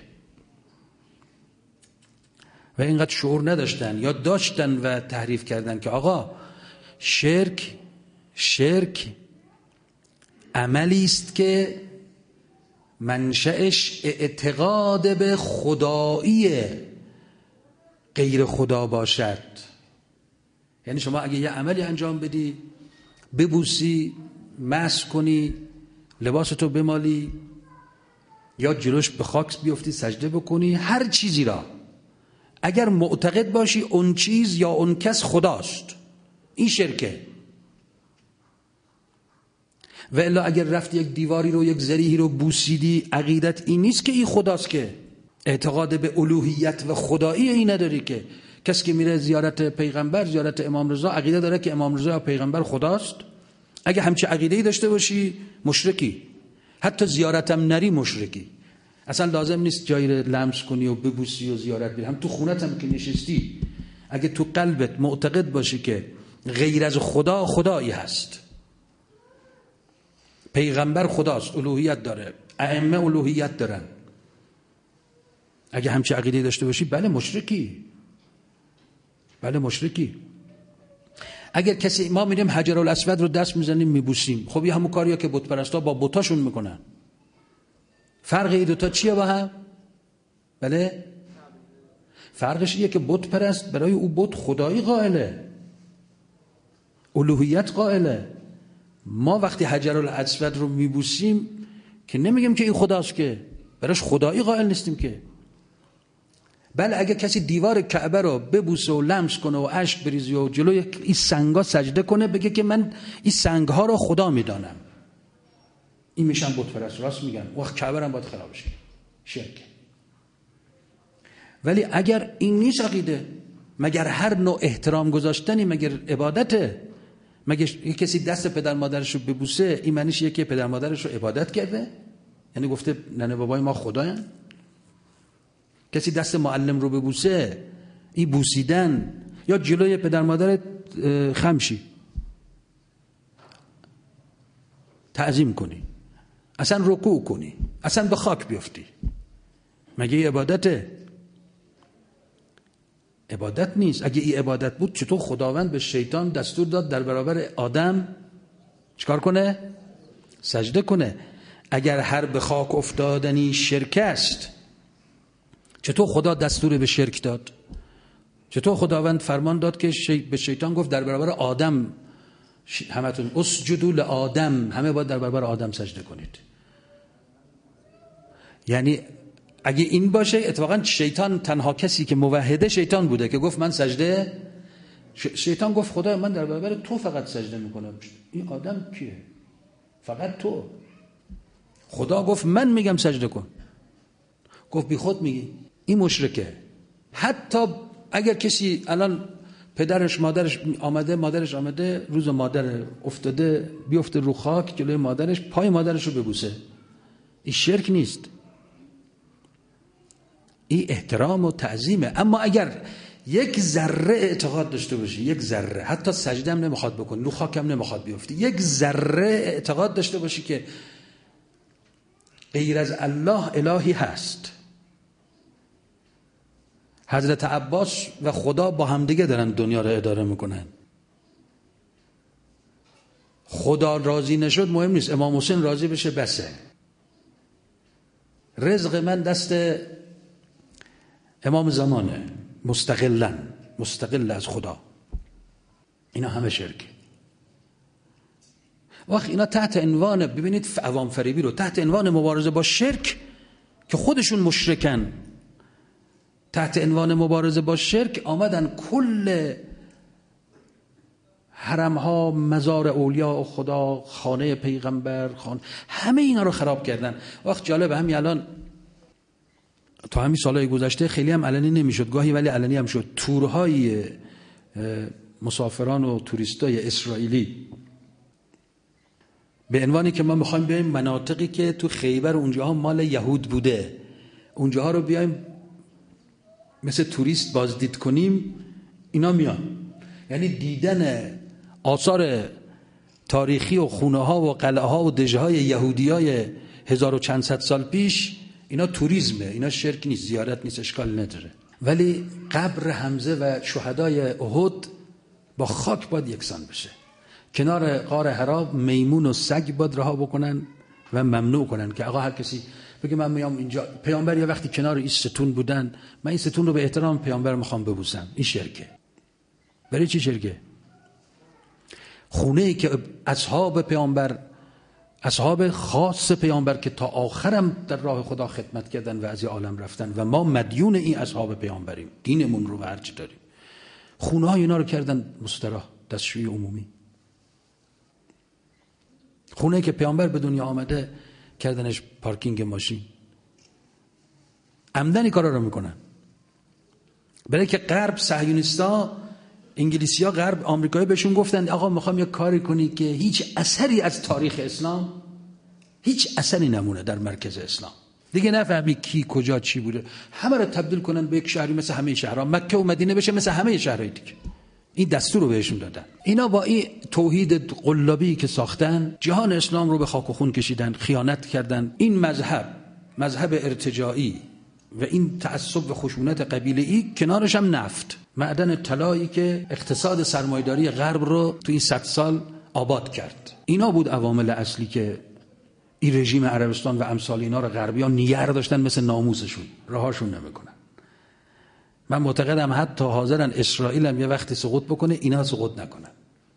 و اینقدر شعور نداشتن یا داشتن و تحریف کردن که آقا شرک شرک عملی است که منشأش اعتقاد به خدایی غیر خدا باشد. یعنی شما اگه یه عملی انجام بدی، ببوسی، مس کنی، لباستو بمالی، یا جلوش به خاک بیفتی سجده بکنی، هر چیزی را اگر معتقد باشی اون چیز یا اون کس خداست، این شرکه. و الا اگر رفتی یک دیواری رو، یک ذریحی رو بوسیدی، عقیدت این نیست که این خداست، که اعتقاد به الوهیت و خدایی این نداری. که کسی که میره زیارت پیغمبر، زیارت امام رضا، عقیده داره که امام رضا یا پیغمبر خداست. اگه همچه عقیده‌ای داشته باشی مشرکی. حتی زیارتم نری مشرکی. اصلا لازم نیست جایی رو لمس کنی و ببوسی و زیارت بری. هم تو خونت هم که نشستی، اگه تو قلبت معتقد باشی که غیر از خدا خدایی هست، پیغمبر خداست، الوهیت داره، ائمه الوهیت دارن، اگه همچه عقیده داشته باشی، بله مشرکی، بله مشرکی. اگر کسی، ما میریم حجر الاسود رو دست میزنیم میبوسیم، خب یه همون کاریه که بت پرستا با بتاشون میکنن. فرق این دوتا چیه با هم؟ بله فرقش اینه که بت پرست برای او بت خدایی قائله، الوهیت قائله. ما وقتی حجر الاسود رو میبوسیم که نمیگیم که این خداست، که براش خدایی قائل نیستیم که. بله اگه کسی دیوار کعبه رو ببوسه و لمس کنه و اشک بریزه و جلوی این سنگا سجده کنه، بگه که من این سنگها رو خدا میدانم، این میشن بت پرست. راست میگن، وقت کعبه هم باید خراب شه، شرک. ولی اگر این نیست عقیده، مگر هر نوع احترام گذاشتنی مگر عبادته؟ مگر کسی دست پدر مادرش رو ببوسه این معنیش یه که پدر مادرش رو عبادت کرده؟ یعنی گفته ننه بابای ما خداین؟ کسی دست معلم رو ببوسه، این بوسیدن، یا جلوی پدر مادرت خمشی تعظیم کنی، اصلا رکوع کنی، اصلا به خاک بیفتی، مگه این عبادته؟ عبادت نیست. اگه این عبادت بود چطور خداوند به شیطان دستور داد در برابر آدم چیکار کنه؟ سجده کنه. اگر هر به خاک افتادنی شرک است، چطور خدا دستور به شرک داد؟ چطور خداوند فرمان داد که شی... به شیطان گفت در برابر آدم همتون اسجدوا لآدم، همه باید در برابر آدم سجده کنید. یعنی اگه این باشه اتفاقا شیطان تنها کسی که موحده شیطان بوده که گفت من سجده، شیطان گفت خدا من در برابر تو فقط سجده میکنم، این آدم کیه؟ فقط تو. خدا گفت من میگم سجده کن، گفت بی خود میگی، این مشرکه. حتی اگر کسی الان پدرش مادرش آمده، مادرش آمده روز مادر افتاده، بیفته رو خاک جلوی مادرش، پای مادرش رو ببوسه، این شرک نیست، این احترام و تعظیمه. اما اگر یک ذره اعتقاد داشته باشی، یک ذره، حتی سجده هم نمیخواد بکنی، رو خاکم نمیخواد بیفتی، یک ذره اعتقاد داشته باشی که غیر از الله الهی هست، حضرت عباس و خدا با همدیگه دارن دنیا رو اداره میکنن، خدا راضی نشد مهم نیست، امام حسین راضی بشه بسه، رزق من دست امام زمانه، مستقلا مستقل از خدا، اینا همه شرک. وقت اینا تحت عنوان، ببینید عوام فریبی رو، تحت عنوان مبارزه با شرک که خودشون مشرکن، تحت عنوان مبارزه با شرک آمدن کل حرم ها، مزار اولیاء و خدا، خانه پیغمبر، خانه، همه اینا رو خراب کردن. وقت جالبه همین الان، تا همین سالهای گذشته خیلی هم علنی نمیشد گاهی، ولی علنی هم شد، تورهای مسافران و توریستای اسرائیلی به عنوانی که ما میخوایم بیایم مناطقی که تو خیبر اونجاها مال یهود بوده، اونجاها رو بیایم مثل توریست بازدید کنیم، اینا میان. یعنی دیدن آثار تاریخی و خونه ها و قلعه ها و دژه های یهودی های هزار و چند صد سال پیش، اینا توریسمه، اینا شرک نیست، زیارت نیست، اشکال نداره. ولی قبر حمزه و شهدای احد با خاک باید یکسان بشه. کنار غار حرا میمون و سگ باید رها بکنن و ممنوع کنن که آقا هر کسی بگه من میام اینجا. پیامبر یه وقتی کنار این ستون بودن، من این ستون رو به احترام پیامبر میخوام ببوسم، این شرکه. برای چی شرکه؟ خونه ای که اصحاب پیامبر، اصحاب خاص پیامبر که تا آخرم در راه خدا خدمت کردن و از این عالم رفتن و ما مدیون این اصحاب پیامبریم، دینمون رو و هرچی داریم، خونه های اینا رو کردن مستراح، دستشویی عمومی. خونه که پیامبر به دنیا آمده کردنش پارکینگ ماشین. عمدن این کارا رو میکنن برای که غرب، صهیونیستا، انگلیسی‌ها، غرب، آمریکایی بهشون گفتن آقا میخوام یه کاری کنی که هیچ اثری از تاریخ اسلام، هیچ اثری نمونه در مرکز اسلام، دیگه نفهمی کی کجا چی بوده، همه رو تبدیل کنن به یک شهری مثل همه شهرها، مکه و مدینه بشه مثل همه شهرهای دیگه. این دستور رو بهشون دادن. اینا با این توحید قلابی که ساختن جهان اسلام رو به خاک و خون کشیدن، خیانت کردن. این مذهب، مذهب ارتجاعی و این تعصب و خشونت قبیله‌ای، کنارش هم نفت، معدن طلایی که اقتصاد سرمایه‌داری غرب رو تو این صد سال آباد کرد. اینا بود عوامل اصلی که این رژیم عربستان و امثال اینا رو غربیان نگه داشتن مثل ناموسشون، رهاشون نمیکنن. من معتقدم حتی حاضرن اسرائیل هم یه وقتی سقوط بکنه، اینا سقوط نکنن.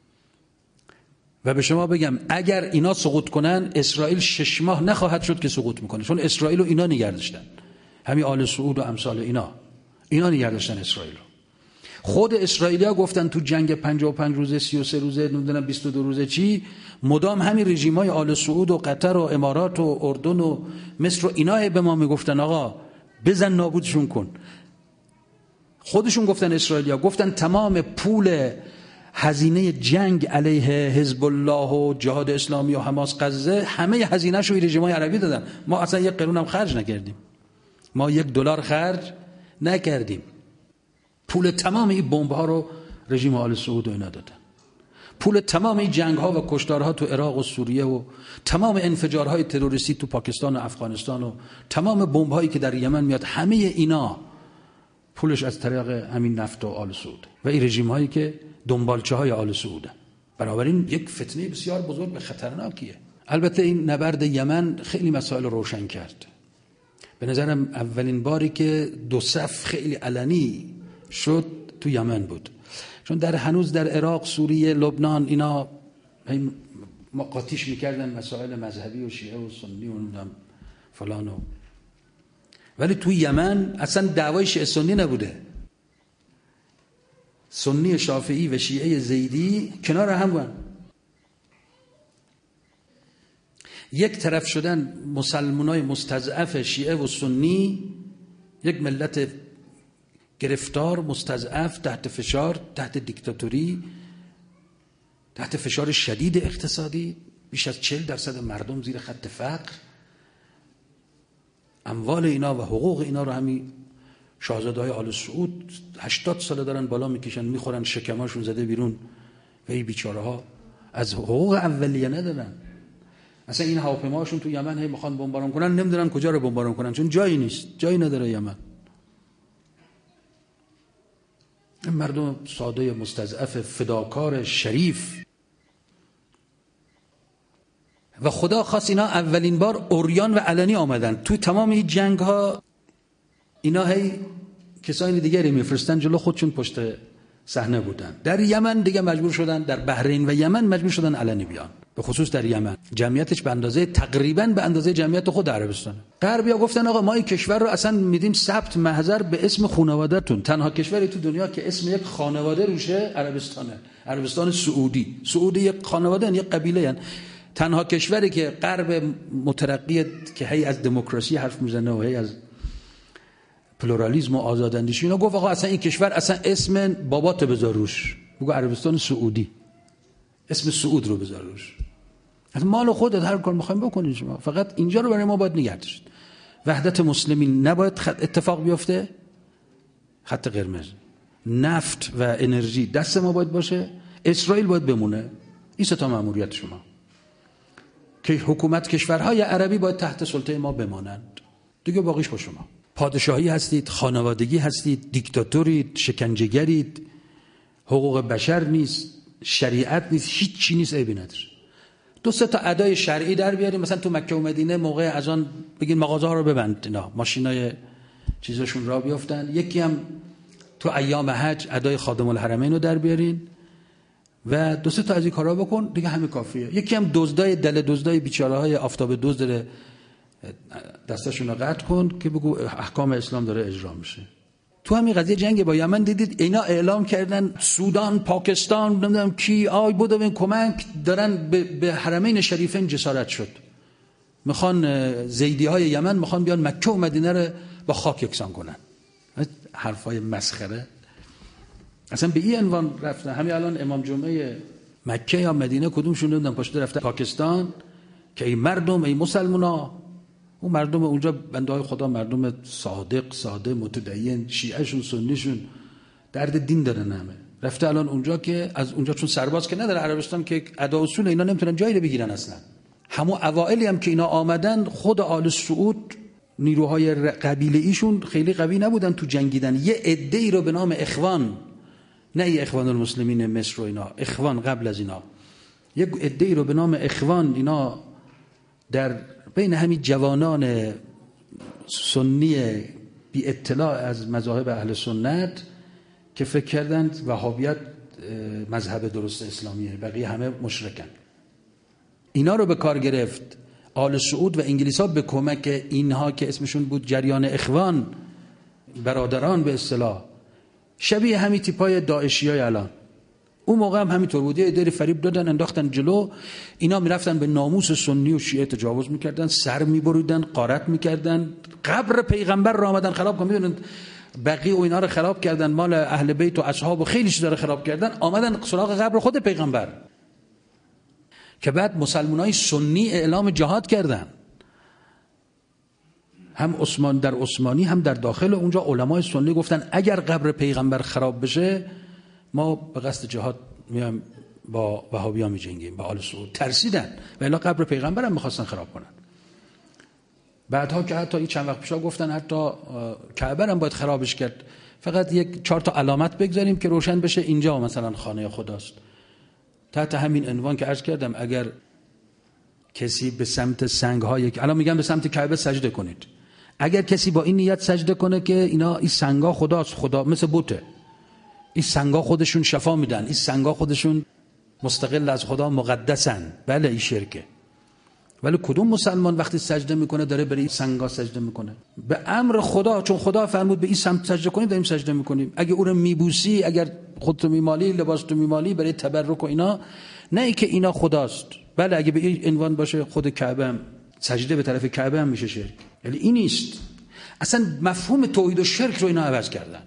و به شما بگم اگر اینا سقوط کنن، اسرائیل شش ماه نخواهد شد که سقوط میکنه، چون اسرائیل رو اینا نگه داشتن، همین آل سعود و امثال اینا، اینا نگه داشتن اسرائیل رو. خود اسرائیلیا گفتن تو جنگ پنجاه و پنج روزه، سی و سه روزه، نمیدونم بیست و دو روزه چی، مدام همین رژیمای آل سعود و قطر و امارات و اردن و مصر و اینا به ما میگفتن آقا بزن نابودشون کن. خودشون گفتن، اسرائیلیا گفتن تمام پول هزینه جنگ علیه حزب الله و جهاد اسلامی و حماس غزه، همه هزینه‌شو این رژیم‌های عربی دادن. ما اصلا یک قرون هم خرج نکردیم، ما یک دلار خرج نکردیم. پول تمام این بمب‌ها رو رژیم آل سعود و اینا دادن. پول تمام این جنگ‌ها و کشتارها تو عراق و سوریه و تمام انفجارهای تروریستی تو پاکستان و افغانستان و تمام بمب‌هایی که در یمن میاد، همه اینا پولش از طریق همین نفت و آل سعود و این رژیم‌هایی که دنبالچه‌های آل سعودن. بنابراین یک فتنه بسیار بزرگ و خطرناکیه. البته این نبرد یمن خیلی مسائل روشن کرد. به نظرم اولین باری که دو صف خیلی علنی شد تو یمن بود، چون در هنوز در عراق، سوریه، لبنان اینا قاطیش میکردن مسائل مذهبی و شیعه و سنی و فلان و، ولی تو یمن اصلا دعوای شیعه سنی نبوده، سنی شافعی و شیعه زیدی کنار هم بودن. یک طرف شدن مسلمانای مستضعف شیعه و سنی، یک ملت گرفتار، مستضعف، تحت فشار، تحت دیکتاتوری، تحت فشار شدید اقتصادی، بیش از چهل درصد مردم زیر خط فقر، اموال اینا و حقوق اینا رو همین شاهزاده‌های آل سعود هشتاد ساله دارن بالا میکشن، میخورن، شکماشون زده بیرون و این بیچاره ها از حقوق اولیه ندارن. اصلا این هواپیماهاشون تو یمن هی میخوان بمباران کنن، نمیدونن کجا رو بمباران کنن چون جایی نیست، جایی نداره یمن. مردم ساده مستضعف فداکار شریف و خدا خواست اینا اولین بار عریان و علنی آمدن. تو تمام این جنگ ها اینا هی کسانی دیگری میفرستن جلو، خودشون پشت صحنه بودن. در یمن دیگه مجبور شدن، در بحرین و یمن مجبور شدن علنی بیان، به خصوص در یمن جمعیتش به اندازه تقریبا به اندازه جمعیت خود عربستان. غربیا گفتن آقا ما این کشور رو اصلا میدیم ثبت محضر به اسم خانواده‌تون. تنها کشوری تو دنیا که اسم یک خانواده روشه عربستانه، عربستان سعودی. سعودی یک خانواده، یک قبیله هن. تنها کشوری که غرب مترقی که هی از دموکراسی حرف میزنه و هی از پلورالیسم و آزاداندیشی اینا گفت آقا اصلا این کشور اصلا اسم بابات بذار روش، بگو عربستان سعودی، اسم سعود رو بذار روش. از مال خودت هر کار میخوایم بکنید شما، فقط اینجا رو برای ما باید نگه داشت. وحدت مسلمین نباید اتفاق بیفته. خط قرمز نفت و انرژی دست ما باید باشه، اسرائیل باید بمونه. این سه تا مأموریت شما که حکومت کشورهای عربی باید تحت سلطه ما بمانند، دیگه باقیش با شما. پادشاهی هستید، خانوادگی هستید، دیکتاتورید، شکنجهگرید، حقوق بشر نیست، شریعت نیست، هیچ چی نیست، عیبی نداره. دو سه تا ادای شرعی در بیاریم، مثلا تو مکه و مدینه موقع اذان بگین مغازه ها رو ببند، اینا ماشینای چیزاشون را بیافتن. یکی هم تو ایام حج ادای خادم الحرمین رو در بیارین و دو سه تا از این کارا بکن، دیگه همه کافیه. یکی هم دزدای دل دزدای بیچاره‌های آفتاب دزد داره دستاشون رو قطع کن که بگو احکام اسلام داره اجرا میشه. تو همین قضیه جنگ با یمن دیدید اینا اعلام کردن سودان، پاکستان، نمیدونم کی، آی بودو این کمک دارن به, به حرمین شریفین جسارت شد. میخوان زیدی های یمن میخوان بیان مکه و مدینه رو با خاک یکسان کنن. حرفای مسخره. اصلا به این عنوان رفتن. همین الان امام جمعه مکه یا مدینه کدومشون نمیدونم پاشته رفته پاکستان که ای مردم، ای مسلمونا، اون مردم اونجا بنده های خدا مردم صادق، ساده، متدین، شیعهشون، سنیشون، درد دین دارن همه. رفته الان اونجا که از اونجا چون سرباز که نداره عربستان که ادا اصول اینا نمیتونن جایی رو بگیرن اصلا. همون اوائلی هم که اینا آمدن خود آل سعود نیروهای قبیله ایشون خیلی قوی نبودن تو جنگیدن. یه عده‌ای رو به نام اخوان، نه ای اخوان المسلمین مصر و اینا، اخوان قبل از اینا، یک عده‌ای رو به نام اخوان اینا در بین همین جوانان سنی بی اطلاع از مذاهب اهل سنت که فکر کردند وهابیت مذهب درست اسلامیه، بقیه همه مشرکن، اینا رو به کار گرفت آل سعود و انگلیس ها به کمک اینها که اسمشون بود جریان اخوان، برادران به اصطلاح، شبیه همین تیپای داعشی های الان. اون موقع هم همینطور بود، یه دری فریب دادن انداختن جلو، اینا میرفتن به ناموس سنی و شیعه تجاوز میکردن، سر میبریدن، غارت میکردن، قبر پیغمبر رو آمدن خراب کردن. میدونن بقیه و اینا رو خراب کردن، مال اهل بیت و اصحاب و خیلی چیزا رو خراب کردن، آمدن سراغ قبر خود پیغمبر که بعد مسلمانای سنی اعلام جهاد کردن. هم عثمان در عثمانی هم در داخل اونجا علمای سنی گفتن اگر قبر پیغمبر خراب بشه ما به قصد جهاد میایم با وهابیان میجنگیم، با آل سعود. ترسیدن و الا قبر پیغمبر هم میخواستن خراب کنن. بعدها که حتی این چند وقت پیشا گفتن حتی کعبه هم باید خرابش کرد، فقط یک چهار تا علامت بگذاریم که روشن بشه اینجا مثلا خانه خداست. تحت همین عنوان که عرض کردم اگر کسی به سمت سنگ های، الان میگن به سمت کعبه سجده کنید، اگر کسی با این نیت سجده کنه که اینا این سنگا خداست، خدا مثل بوته، این سنگا خودشون شفا میدن، این سنگا خودشون مستقل از خدا مقدسن، بله این شرکه. ولی کدوم مسلمان وقتی سجده میکنه داره برای این سنگا سجده میکنه؟ به امر خدا، چون خدا فرمود به این سمت سجده کنید داریم سجده میکنیم. اگه او رو میبوسی، اگر خودتو میمالی، لباستو میمالی برای تبرک و اینا، نه ای که اینا خداست. بله اگه به این عنوان باشه خود کعبه هم سجده به طرف کعبه هم میشه شرک. یعنی این نیست. اصلا مفهوم توحید و شرک رو اینا عوض کردن.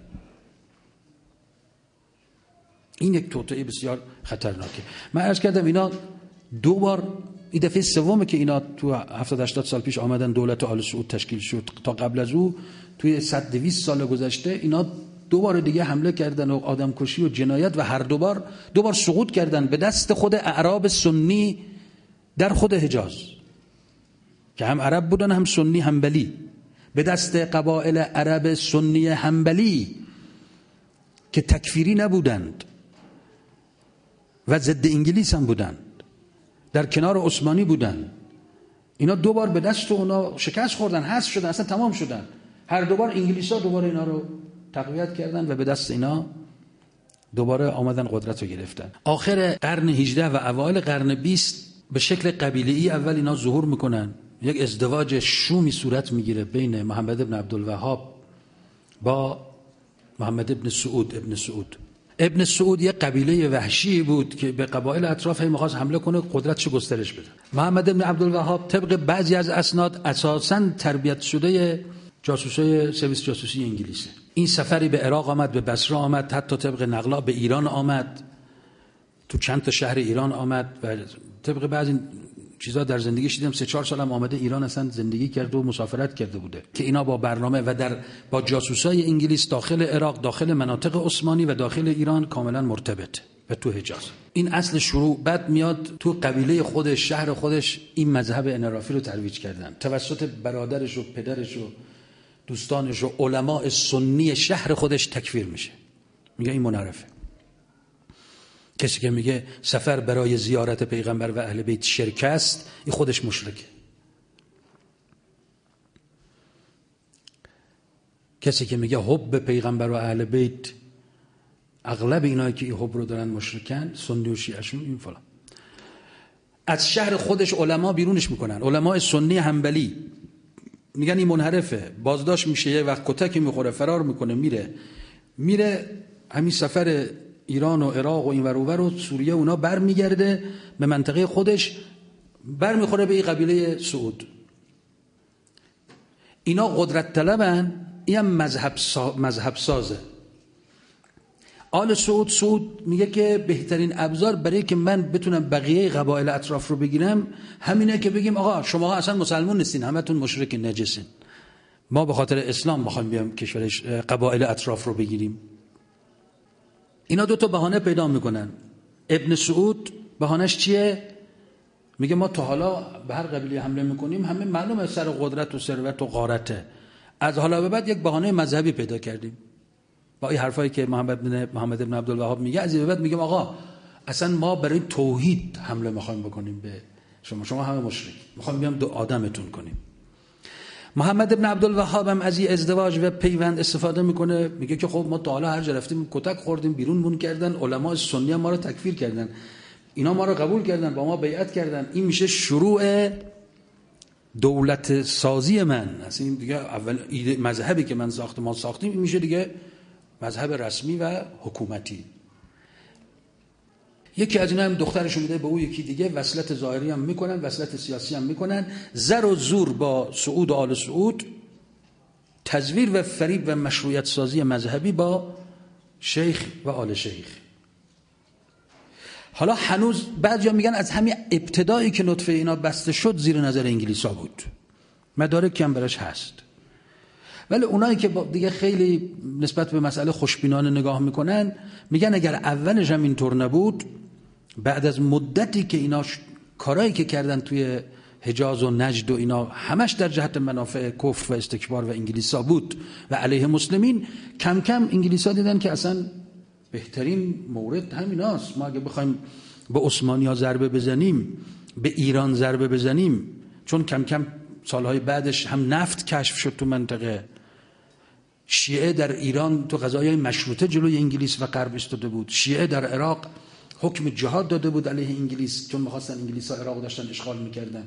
این یک توطئه بسیار خطرناکه. من عرض کردم اینا دو بار این دفعه سومه که اینا تو هفتاد هشتاد سال پیش آمدن دولت آل سعود تشکیل شد. تا قبل از او توی صد دویست سال گذشته اینا دو بار دیگه حمله کردن و آدمکشی و جنایت و هر دوبار دو بار سقوط کردن به دست خود اعراب سنی در خود حجاز که هم عرب بودن هم سنی حنبلی، به دست قبایل عرب سنی حنبلی که تکفیری نبودند و ضد انگلیس هم بودند، در کنار عثمانی بودند. اینا دو بار به دست اونا شکست خوردن، حذف شدن، اصلا تمام شدن. هر دوبار انگلیس‌ها دوباره اینا رو تقویت کردن و به دست اینا دوباره آمدن قدرت رو گرفتن. آخر قرن هجده و اوایل قرن بیست به شکل قبیله‌ای اول اینا ظهور میکنن. یک ازدواج شومی صورت میگیره بین محمد ابن عبدالوهاب با محمد ابن سعود. ابن سعود ابن سعود یک قبیله وحشی بود که به قبایل اطراف می‌خواست حمله کنه، قدرتش گسترش بده. محمد ابن عبدالوهاب طبق بعضی از اسناد اساساً تربیت شده جاسوسای سرویس جاسوسی انگلیسه. این سفری به عراق آمد، به بصره آمد، حتی طبق نقلا به ایران آمد، تو چند تا شهر ایران آمد و طبق بعضی چیزا در زندگیش دیدم سه چهار سالم آمده ایران اصلا زندگی کرده و مسافرت کرده بوده که اینا با برنامه و در با جاسوسای انگلیس داخل عراق، داخل مناطق عثمانی و داخل ایران کاملا مرتبط و تو حجاز. این اصل شروع. بعد میاد تو قبیله خودش، شهر خودش این مذهب انحرافی رو ترویج کردن توسط برادرش و پدرش و دوستانش و علماء سنی شهر خودش تکفیر میشه. میگه این منحرفه. کسی که میگه سفر برای زیارت پیغمبر و اهل بیت شرک است، این خودش مشرکه. کسی که میگه حب پیغمبر و اهل بیت، اغلب اینایی که این حب رو دارن مشرکن، سنی و شیعشون این فلان. از شهر خودش علما بیرونش میکنن، علماء سنی حنبلی. میگن این منحرفه، بازداشت میشه، یه وقت کتکی میخوره، فرار میکنه، میره میره همین سفر ایران و عراق و این ور و ور و سوریه اونا بر میگرده به منطقه خودش، بر میخوره به این قبیله سعود. اینا قدرت طلبن، این هم مذهب, سا... مذهب سازه. آل سعود سعود میگه که بهترین ابزار برای که من بتونم بقیه قبایل اطراف رو بگیرم همینه که بگیم آقا شما اصلا مسلمون نیستین، همتون مشرک نجسین، ما به خاطر اسلام میخوایم بیام کشورش قبایل اطراف رو بگیریم. اینا دو تا بهانه پیدا میکنن. ابن سعود بهانش چیه؟ میگه ما تا حالا به هر قبیله حمله میکنیم همه معلومه سر قدرت و ثروت و غارته، از حالا به بعد یک بهانه مذهبی پیدا کردیم. با این حرفایی که محمد بن محمد ابن عبدالوهاب میگه، از این به بعد میگم آقا اصلا ما برای توحید حمله میخوایم بکنیم به شما، شما همه مشرک، میخوایم بیام دو آدمتون کنیم. محمد ابن عبدالوهاب هم از این ازدواج و پیوند استفاده میکنه، میگه که خب ما تا حالا هر جا رفتیم کتک خوردیم، بیرونمون کردن، علماء سنی ما رو تکفیر کردن، اینا ما رو قبول کردن، با ما بیعت کردن، این میشه شروع دولت سازی من. اصلا این دیگه اول ایده مذهبی که من ساختم ما ساختیم، این میشه دیگه مذهب رسمی و حکومتی. یکی از اینا هم دخترش میده به او، یکی دیگه وصلت ظاهری هم میکنن، وصلت سیاسی هم میکنن، زر و زور با سعود و آل سعود، تزویر و فریب و مشروعیت سازی مذهبی با شیخ و آل شیخ. حالا هنوز بعضیا میگن از همین ابتدایی که نطفه اینا بسته شد زیر نظر انگلیسا بود، مدارک کم برش هست. ولی اونایی که دیگه خیلی نسبت به مسئله خوشبینانه نگاه میکنن میگن اگر اولش هم اینطور نبود، بعد از مدتی که اینا کارایی که کردن توی حجاز و نجد و اینا همش در جهت منافع کفر و استکبار و انگلیسا بود و علیه مسلمین، کم کم انگلیسا دیدن که اصلا بهترین مورد همیناست. ما اگه بخوایم به عثمانی‌ها ضربه بزنیم، به ایران ضربه بزنیم، چون کم کم سالهای بعدش هم نفت کشف شد تو منطقه، شیعه در ایران تو قضایای مشروطه جلوی انگلیس و غرب ایستاده بود، شیعه در عراق حکم جهاد داده بود علیه انگلیس، چون می‌خواستن انگلیس‌ها عراق داشتن اشغال می‌کردن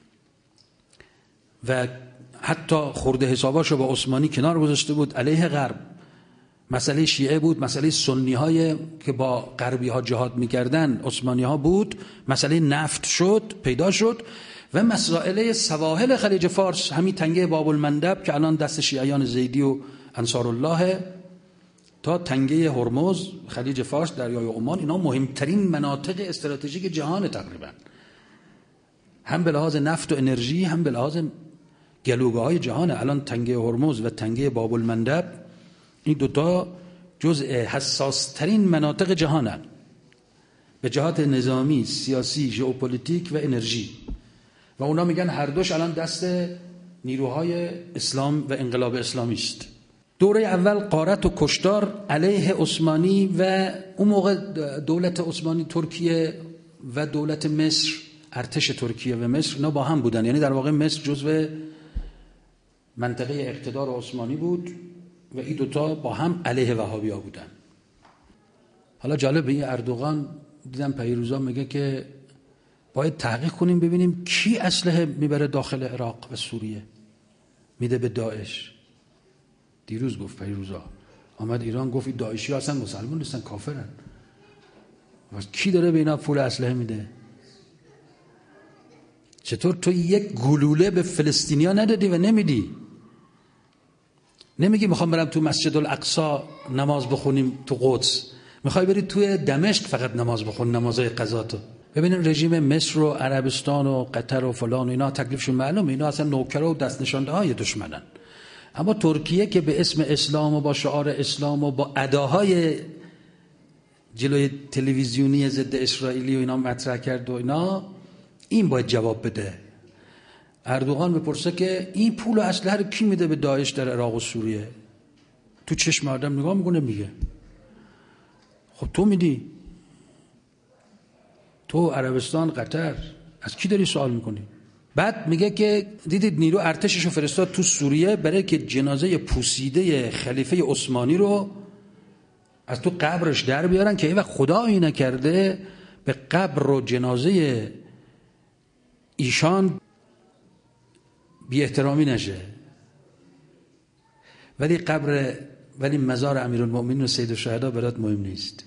و حتی خورده حساباشو با عثمانی کنار گذاشته بود علیه غرب. مسئله شیعه بود، مسئله سنی‌های که با غربی‌ها جهاد می‌کردن عثمانی‌ها بود، مسئله نفت شد، پیدا شد، و مسائل سواحل خلیج فارس، همین تنگه باب المندب که الان دست شیعیان زیدی و انصار الله، تا تنگه هرمز، خلیج فارس، دریای عمان، اینا مهمترین مناطق استراتژیک جهان تقریبا. هم به لحاظ نفت و انرژی، هم به لحاظ گلوگاه های جهان. الان تنگه هرمز و تنگه باب المندب این دوتا جزء حساس ترین مناطق جهانن به جهات نظامی، سیاسی، ژئوپلیتیک و انرژی، و اونا میگن هر دوش الان دست نیروهای اسلام و انقلاب اسلامی است. دوره اول غارت و کشتار علیه عثمانی و اون موقع دولت عثمانی ترکیه و دولت مصر، ارتش ترکیه و مصر اینا با هم بودن، یعنی در واقع مصر جزو منطقه اقتدار عثمانی بود و این دوتا با هم علیه وهابی‌ها بودن. حالا جالب این اردوغان دیدم پیروزا میگه که باید تحقیق کنیم ببینیم کی اسلحه میبره داخل عراق و سوریه میده به داعش. دیروز گفت پیروزا آمد ایران گفت داعشی ها اصلا مسلمان نیستن، کافرن. کی داره به اینا پول اسلحه میده؟ چطور تو یک گلوله به فلسطینیا ندادی و نمیدی؟ نمیگی میخوام برم تو مسجد الاقصی نماز بخونیم تو قدس، میخوای بری توی دمشق فقط نماز بخون، نمازهای قضاتو. ببینید رژیم مصر و عربستان و قطر و فلان و اینا تکلیفشون معلومه، اینا اصلا نوکر و دست نشانده های دشمنن. اما ترکیه که به اسم اسلام و با شعار اسلام و با اداهای جلوی تلویزیونی ضد اسرائیلی و اینا مطرح کرد و اینا، این باید جواب بده. اردوغان بپرسه که این پول و اسلحه رو کی میده به داعش در عراق و سوریه؟ تو چشم آدم نگاه میکنه میگه خب تو میدی، تو عربستان، قطر، از کی داری سوال میکنی؟ بعد میگه که دیدید نیرو ارتششو فرستاد تو سوریه برای که جنازه پوسیده خلیفه عثمانی رو از تو قبرش در بیارن که ایوه خدا این نکرده به قبر و جنازه ایشان بی احترامی نشه. ولی قبر ولی مزار امیرالمؤمنین و سید الشهدا برات مهم نیست،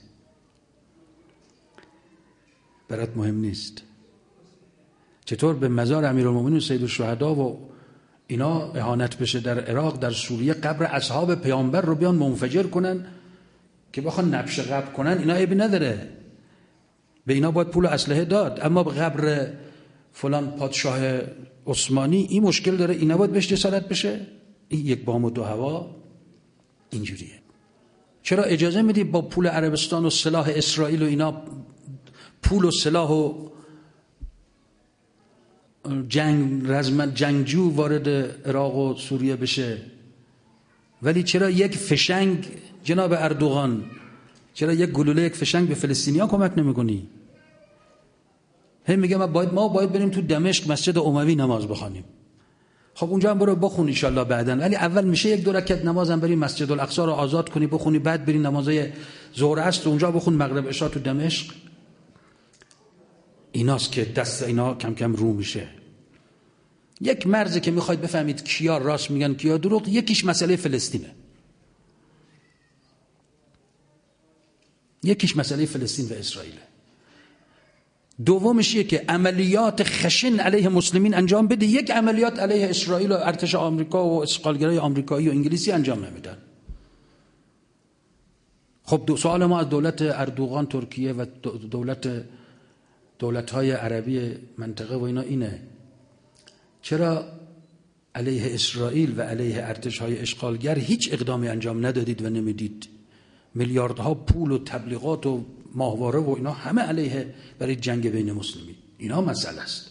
برات مهم نیست. چطور به مزار امیرالمؤمنین و سید الشهدا و اینا اهانت بشه در عراق، در سوریه قبر اصحاب پیامبر رو بیان منفجر کنن که بخوان نبش قبر کنن؟ اینا عیبی نداره، به اینا باید پول و اسلحه داد. اما به قبر فلان پادشاه عثمانی این مشکل داره، اینا باید بهش جسارت بشه؟ این یک بام و دو هوا اینجوریه. چرا اجازه میدی با پول عربستان و سلاح اسرائیل و اینا پول و سلاح و جنگ رزمن جنگجو وارد عراق و سوریه بشه، ولی چرا یک فشنگ جناب اردوغان، چرا یک گلوله یک فشنگ به فلسطینیا کمک نمیکنی؟ هم میگه ما باید ما باید بریم تو دمشق مسجد اموی نماز بخوانیم. خب اونجا هم برو بخون ان شاءالله بعدن، ولی اول میشه یک دو رکعت نمازم بریم مسجد الاقصی رو آزاد کنی بخونی، بعد بریم نمازای ظهر است اونجا بخون، مغرب عشا تو دمشق. ایناست که دست اینا کم کم رو میشه. یک مرزی که میخواید بفهمید کیا راست میگن کیا دروغ، یکیش مسئله فلسطینه، یکیش مسئله فلسطین و اسرائیل. دومش اینه که عملیات خشن علیه مسلمین انجام بده، یک عملیات علیه اسرائیل و ارتش آمریکا و اشغالگرای آمریکایی و انگلیسی انجام نمیدن. خب دو سوال ما از دولت اردوغان ترکیه و دولت دولت‌های عربی منطقه و اینا اینه، چرا علیه اسرائیل و علیه ارتش‌های اشغالگر هیچ اقدامی انجام ندادید و نمیدید؟ میلیاردها پول و تبلیغات و ماهواره و اینا همه علیه برای جنگ بین مسلمین، اینا مسئله است.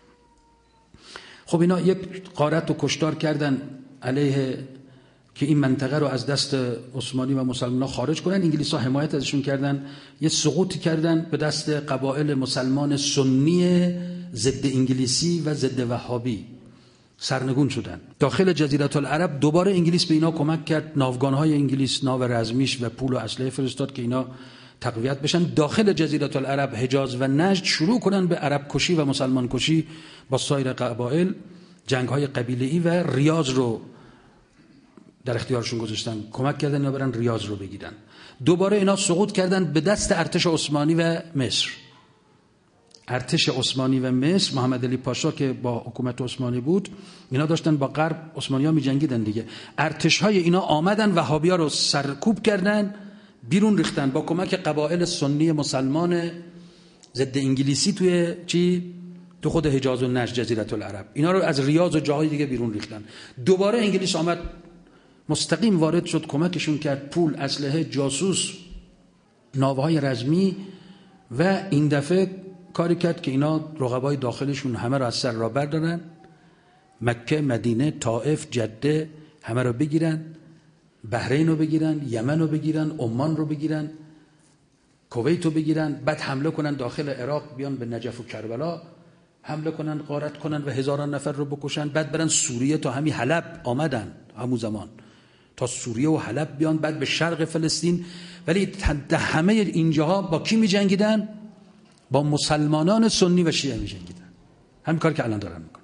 خب اینا یک غارت و کشتار کردن علیه که این منطقه رو از دست عثمانی و مسلمان‌ها خارج کنن. انگلیس‌ها حمایت ازشون کردن، یه سقوطی کردن به دست قبایل مسلمان سنی ضد انگلیسی و ضد وهابی، سرنگون شدن. داخل جزیره العرب دوباره انگلیس به اینا کمک کرد، ناوگان‌های انگلیس، ناو رزمیش و پول و اسلحه فرستاد که اینا تقویت بشن. داخل جزیره العرب حجاز و نجد شروع کنن به عرب کشی و مسلمان کشی با سایر قبایل، جنگ‌های قبیله‌ای، و ریاض رو در اختیارشون گذاشتن، کمک کردن اینا برن ریاض رو بگیرن. دوباره اینا سقوط کردن به دست ارتش عثمانی و مصر. ارتش عثمانی و مصر، محمد علی پاشا که با حکومت عثمانی بود، اینا داشتن با غرب عثمانی‌ها می‌جنگیدن دیگه. ارتش‌های اینا آمدن وهابی‌ها رو سرکوب کردن، بیرون ریختن با کمک قبایل سنی مسلمان ضد انگلیسی توی چی تو خود حجاز و نجد، جزیره العرب. اینا رو از ریاض و جاهای دیگه بیرون ریختن. دوباره انگلیس آمد مستقیم وارد شد، کمکشون کرد، پول، اسلحه، جاسوس، ناوه‌های رزمی، و این دفعه کاری کرد که اینا رقبای داخلشون همه رو از سر را بردارن، مکه، مدینه، طائف، جده همه رو بگیرن، بحرین رو بگیرن، یمن رو بگیرن، عمان رو بگیرن، کویت رو بگیرن، بعد حمله کنن داخل عراق، بیان به نجف و کربلا حمله کنن، غارت کنن و هزاران نفر رو بکشن، بعد برن سوریه، تا همین حلب آمدن همون زمان، تا سوریه و حلب بیان، بعد به شرق فلسطین. ولی همه اینجاها با کی می جنگیدن؟ با مسلمانان سنی و شیعه می جنگیدن. همین کار که الان دارن میکنن.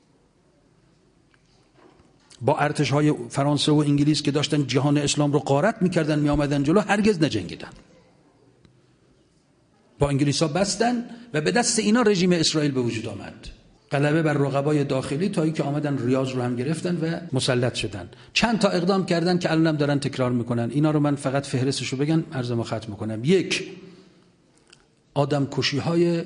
با ارتش های فرانسه و انگلیس که داشتن جهان اسلام رو غارت میکردن، می آمدن جلو، هرگز نجنگیدن. با انگلیس ها بستن و به دست اینا رژیم اسرائیل به وجود آمد. غلبه بر رقبای داخلی تا اینکه آمدن ریاض رو هم گرفتن و مسلط شدن. چند تا اقدام کردن که الانم دارن تکرار میکنن. اینا رو من فقط فهرستشو بگم، عرضمو ختم میکنم. یک، آدم کشی های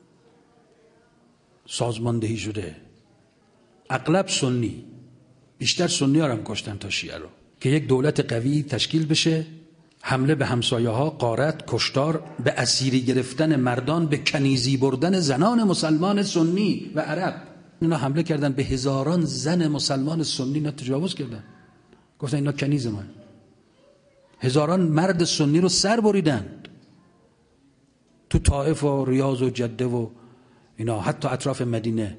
سازماندهی شده، اغلب سنی، بیشتر سنی ها رو هم کشتن تا شیعه رو، که یک دولت قوی تشکیل بشه، حمله به همسایه ها، غارت، کشتار، به اسیری گرفتن مردان، به کنیزی بردن زنان مسلمان سنی و عرب. اینا حمله کردن به هزاران زن مسلمان سنی، اینا تجاوز کردن، گفتن اینا کنیز ما. هزاران مرد سنی رو سر بریدن تو طائف و ریاض و جده و اینا، حتی اطراف مدینه.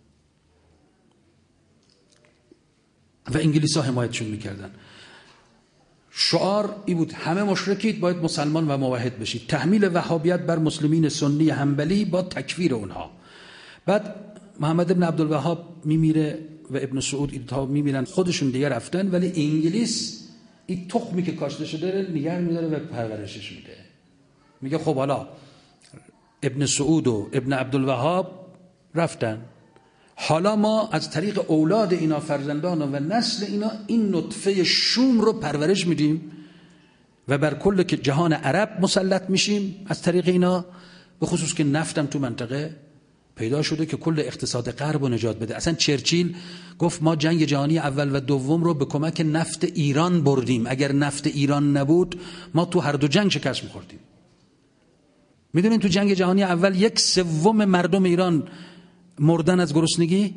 و انگلیس ها حمایتشون میکردن. شعار ای بود همه مشرکید، باید مسلمان و موحد بشید. تحمیل وهابیت بر مسلمین سنی حنبلی با تکفیر اونها. بعد محمد ابن عبدالوهاب میمیره و ابن سعود اینها میمیرن، خودشون دیگه رفتن، ولی انگلیس این تخمی که کاشته شده نگه میداره و پرورشش میده. میگه خب حالا ابن سعود و ابن عبدالوهاب رفتن، حالا ما از طریق اولاد اینا، فرزندان و نسل اینا، این نطفه شوم رو پرورش میدیم و بر کل که جهان عرب مسلط میشیم از طریق اینا، به خصوص که نفتم تو منطقه پیدا شده که کل اقتصاد غرب رو نجات بده. اصلا چرچیل گفت ما جنگ جهانی اول و دوم رو به کمک نفت ایران بردیم، اگر نفت ایران نبود ما تو هر دو جنگ شکست میخوردیم. میدونین تو جنگ جهانی اول یک سوم مردم ایران مردن از گرسنگی،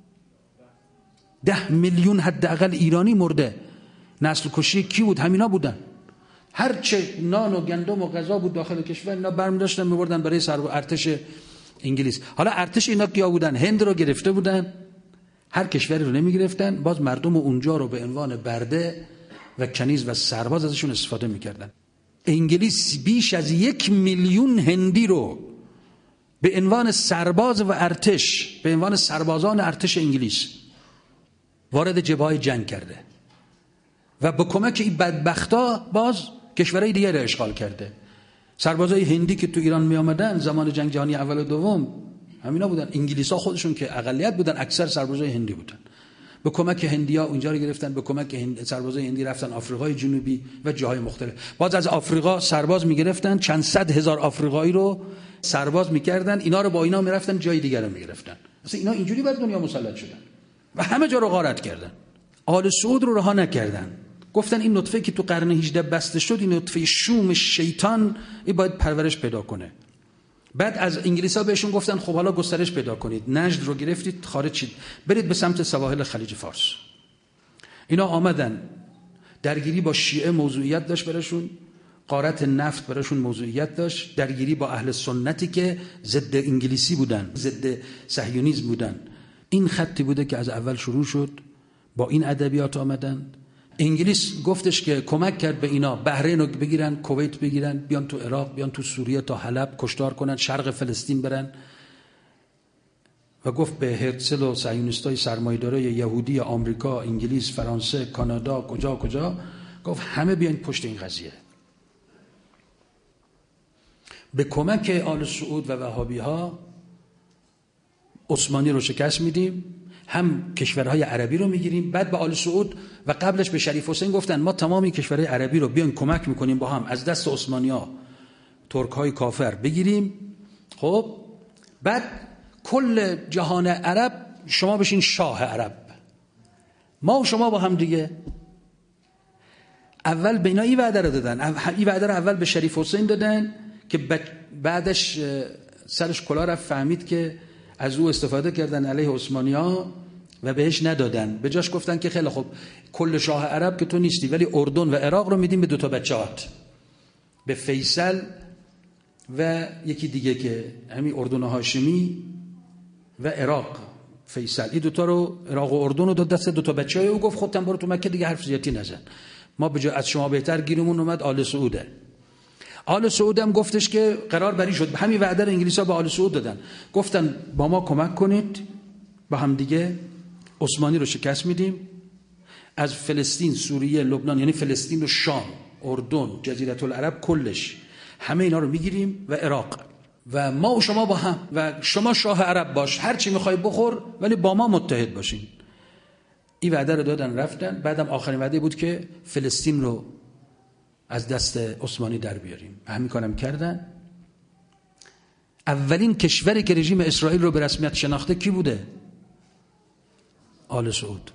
ده میلیون حداقل ایرانی مرده. نسل کشی کی بود؟ همینا بودن. هر چه نان و گندم و غذا بود داخل کشور اینا برمی داشتن میبردن برای سر ارتش انگلیس. حالا ارتش اینا کیا بودن؟ هند رو گرفته بودن، هر کشوری رو نمی گرفتن، باز مردم اونجا رو به عنوان برده و کنیز و سرباز ازشون استفاده میکردن. انگلیس بیش از یک میلیون هندی رو به عنوان سرباز و ارتش، به عنوان سربازان ارتش انگلیس وارد جبهه‌های جنگ کرده و با کمک این بدبختا باز کشورهای دیگه رو اشغال کرده. سربازای هندی که تو ایران می آمدن زمان جنگ جهانی اول و دوم همینا بودن. انگلیس‌ها خودشون که اقلیت بودن، اکثر سربازای هندی بودن. به کمک هندی‌ها اونجا رو گرفتن، به کمک هند... سربازای هندی رفتن آفریقای جنوبی و جاهای مختلف. باز از آفریقا سرباز می‌گرفتن، چند صد هزار آفریقایی رو سرباز می‌کردن، اینا رو با اینا می‌رفتن جای دیگر رو می‌گرفتن. اصلا اینا اینجوری بر دنیا مسلط شدن و همه جا رو غارت کردن. آل سعود رو رها نکردن. گفتن این نطفه که تو قرن هجدهم بسته شد، این نطفه شوم شیطان، این باید پرورش پیدا کنه. بعد از انگلیس‌ها بهشون گفتن خب حالا گسترش پیدا کنید، نجد رو گرفتید، خارج شید، برید به سمت سواحل خلیج فارس. اینا آمدن، درگیری با شیعه موضوعیت داشت براشون، غارت نفت براشون موضوعیت داشت، درگیری با اهل سنتی که ضد انگلیسی بودن، ضد صهیونیسم بودن. این خطی بوده که از اول شروع شد، با این ادبیات آمدن. انگلیس گفتش که کمک کرد به اینا بحرین رو بگیرن، کویت بگیرن، بیان تو عراق، بیان تو سوریه تا حلب کشتار کنن، شرق فلسطین برن، و گفت به هرتزل و صهیونیستای سرمایه‌دارای یهودی آمریکا، انگلیس، فرانسه، کانادا، کجا کجا، گفت همه بیاین پشت این قضیه. به کمک آل سعود و وهابی‌ها عثمانی رو شکست میدیم، هم کشورهای عربی رو میگیریم. بعد به آل سعود و قبلش به شریف حسین گفتن ما تمامی کشورهای عربی رو بیان کمک میکنیم با هم از دست عثمانی‌ها، ترک‌های کافر بگیریم. خب بعد کل جهان عرب شما بشین شاه عرب، ما و شما با هم دیگه. اول به اینا این وعده رو دادن، این وعده رو اول به شریف حسین دادن که بعدش سرش کلا رفت، فهمید که از او استفاده کردن علیه عثمانی‌ها و بهش ندادن. به جاش گفتن که خیلی خوب، کل شاه عرب که تو نیستی، ولی اردن و عراق رو میدیم به دو تا بچه‌هات، به فیصل و یکی دیگه که همین اردن هاشمی و عراق. فیصل این دوتا رو، عراق و اردن رو داد دست دوتا بچه‌های او، گفت خودتم برو تو مکه دیگه حرف زیادی نزن، ما به جای از شما بهتر گیرمون اومد آل سعوده. آل سعود هم گفتش که قرار بری شد، همین وعده رو انگلیس‌ها به آل سعود دادن، گفتن با ما کمک کنید، با هم دیگه عثمانی رو شکست میدیم، از فلسطین، سوریه، لبنان، یعنی فلسطین و شام، اردن، جزیره العرب کلش، همه اینا رو میگیریم و عراق، و ما و شما با هم، و شما شاه عرب باش، هر چی میخوای بخور ولی با ما متحد باشین. این وعده رو دادن رفتن. بعدم آخرین وعده بود که فلسطین رو از دست عثمانی در بیاریم، همین کارم کردن. اولین کشوری که رژیم اسرائیل رو به رسمیت شناخته کی بوده؟ آل سعود.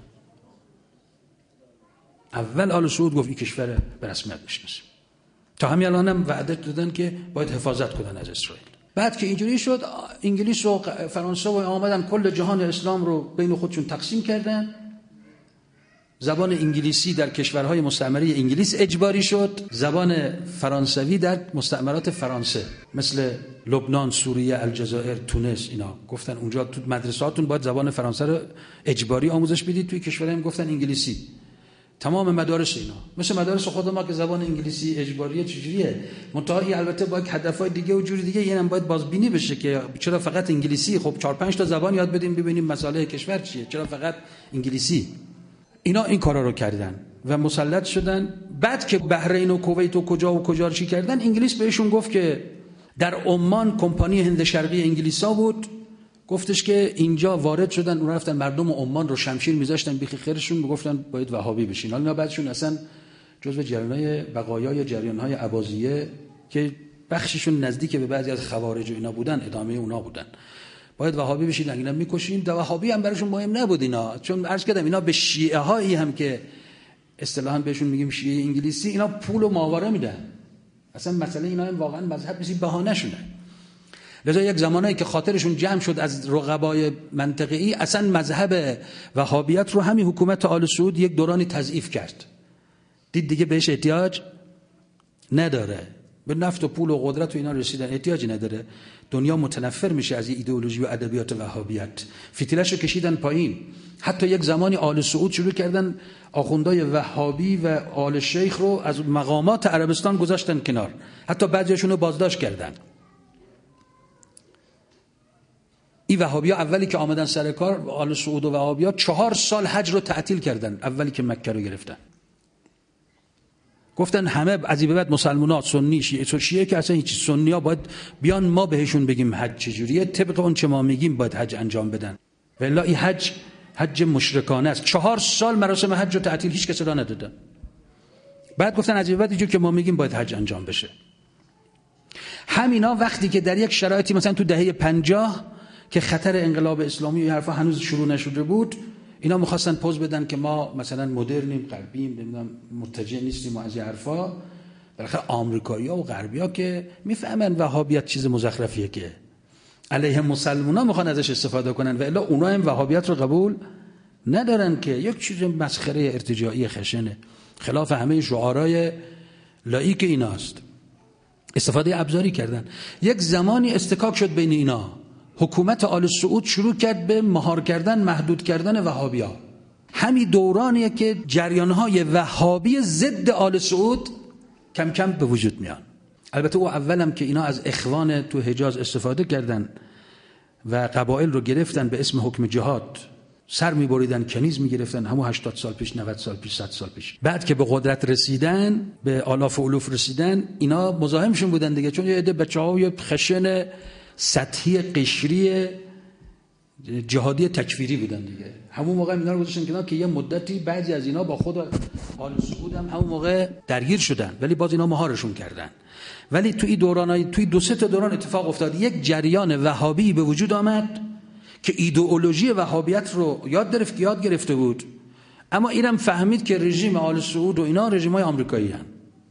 اول آل سعود گفت این کشور به رسمیت بشناسیم. تا همین الان هم وعده دادن که باید حفاظت کنن از اسرائیل. بعد که اینجوری شد، انگلیس و فرانسه و آمدن کل جهان اسلام رو بین خودشون تقسیم کردن. زبان انگلیسی در کشورهای مستعمره انگلیس اجباری شد، زبان فرانسوی در مستعمرات فرانسه مثل لبنان، سوریه، الجزایر، تونس، اینا گفتن اونجا تو مدرسه‌هاتون باید زبان فرانسه رو اجباری آموزش بدید. توی کشورها هم گفتن انگلیسی. تمام مدارس اینا مثل مدارس خود ما که زبان انگلیسی اجباریه. چجوریه؟ منتهی البته با هدفهای دیگه و جوری دیگه، اینم باید بازبینی بشه که چرا فقط انگلیسی؟ خب چهار پنج تا زبان یاد بدیم ببینیم مسائل کشور چیه، چرا فقط انگلیسی؟ اینا این کارا رو کردن و مسلط شدن. بعد که بحرین و کویت و کجا و کجا چی کردن، انگلیس بهشون گفت که در عمان کمپانی هند شرقی انگلیسا بود، گفتش که اینجا وارد شدن، اون رفتن مردم عمان رو شمشیر میذاشتن بیخی خیرشون، میگفتن باید وهابی بشین. حالا بعدشون اصلا جزو جریان‌های بقایای جریان‌های عباسیه که بخششون نزدیک به بعضی از خوارج و اینا بودن، ادامه اونا بودن، باید وهابی بشین، اینا میکشین. دا وهابی هم براشون مهم نبود اینا، چون عرض کردم اینا به شیعه هایی هم که اصطلاحاً بهشون میگیم شیعه انگلیسی، اینا پول و ماوره میدن. اصلا مسئله اینا هم واقعا مذهب نیست، بهانه شونه. لذا یک زمانایی که خاطرشون جمع شد از رقبای منطقه‌ای، اصلا مذهب وهابیت رو همین حکومت آل سعود یک دورانی تضعیف کرد، دید دیگه بهش احتیاج نداره، به نفت و پول و قدرت و اینا رسیدن، احتیاجی نداره. دنیا متنفر میشه از این ایدئولوژی و ادبیات وهابیت، فتیلش رو کشیدن پایین. حتی یک زمانی آل سعود شروع کردن آخوندای وهابی و آل شیخ رو از مقامات عربستان گذاشتن کنار، حتی بعضیشون رو بازداشت کردن. این وهابی‌ها اولی که آمدن سر کار، آل سعود و وهابی‌ها چهار سال حج رو تعطیل کردن اولی که مکه رو گرفتن. گفتن همه از این به بعد مسلمان‌ها، سنی، شیعه، شیعه که اصلا هیچ، سنی‌ها باید بیان ما بهشون بگیم حج چجوریه، طبق اون چه ما میگیم باید حج انجام بدن، والا این حج حج مشرکانه است. چهار سال مراسم حج رو تعطیل، هیچ کس را ندادن. بعد گفتن از این بعد اینجور که ما میگیم باید حج انجام بشه. همینا وقتی که در یک شرایطی مثلا تو دهه پنجاه که خطر انقلاب اسلامی و حرفا هنوز شروع نشده بود، اینا می‌خواستن پوز بدن که ما مثلا مدرنیم، غربیم، نمیدونم متجه نیستیم و از این حرفا. بالاخره آمریکایی‌ها و غربی‌ها که میفهمن وهابیت چیز مزخرفیه که علیه مسلمان‌ها میخوان ازش استفاده کنن، و الا اونها هم وهابیت رو قبول ندارن که یک چیز مسخره ارتجاعی خشنه، خلاف همه شعارهای لاییک ایناست. استفاده ابزاری کردن. یک زمانی استکاک شد بین اینا. حکومت آل سعود شروع کرد به مهار کردن، محدود کردن وهابی‌ها. همین دورانیه که جریان‌های وهابی ضد آل سعود کم کم به وجود میان. البته او اولم که اینا از اخوان تو حجاز استفاده کردن و قبایل رو گرفتن به اسم حکم جهاد، سر می‌بریدن، کنیز می‌گرفتن، همون هشتاد سال پیش، نود سال پیش، صد سال پیش. بعد که به قدرت رسیدن، به آلاف و الوف رسیدن، اینا مزاحمشون بودن دیگه، چون یه عده بچه‌های خشن سطحی قشری جهادی تکفیری بودن دیگه. همون موقع اینا رو گذاشتن کنار که یه مدتی بعضی از اینا با خود آل سعود هم همون موقع درگیر شدن، ولی باز اینا مهارشون کردن. ولی توی دورانای توی دو سه تا دوران اتفاق افتاد، یک جریان وهابی به وجود آمد که ایدئولوژی وهابیت رو یاد گرفت یاد گرفته بود، اما اینم فهمید که رژیم آل سعود و اینا رژیم‌های آمریکایی هستند.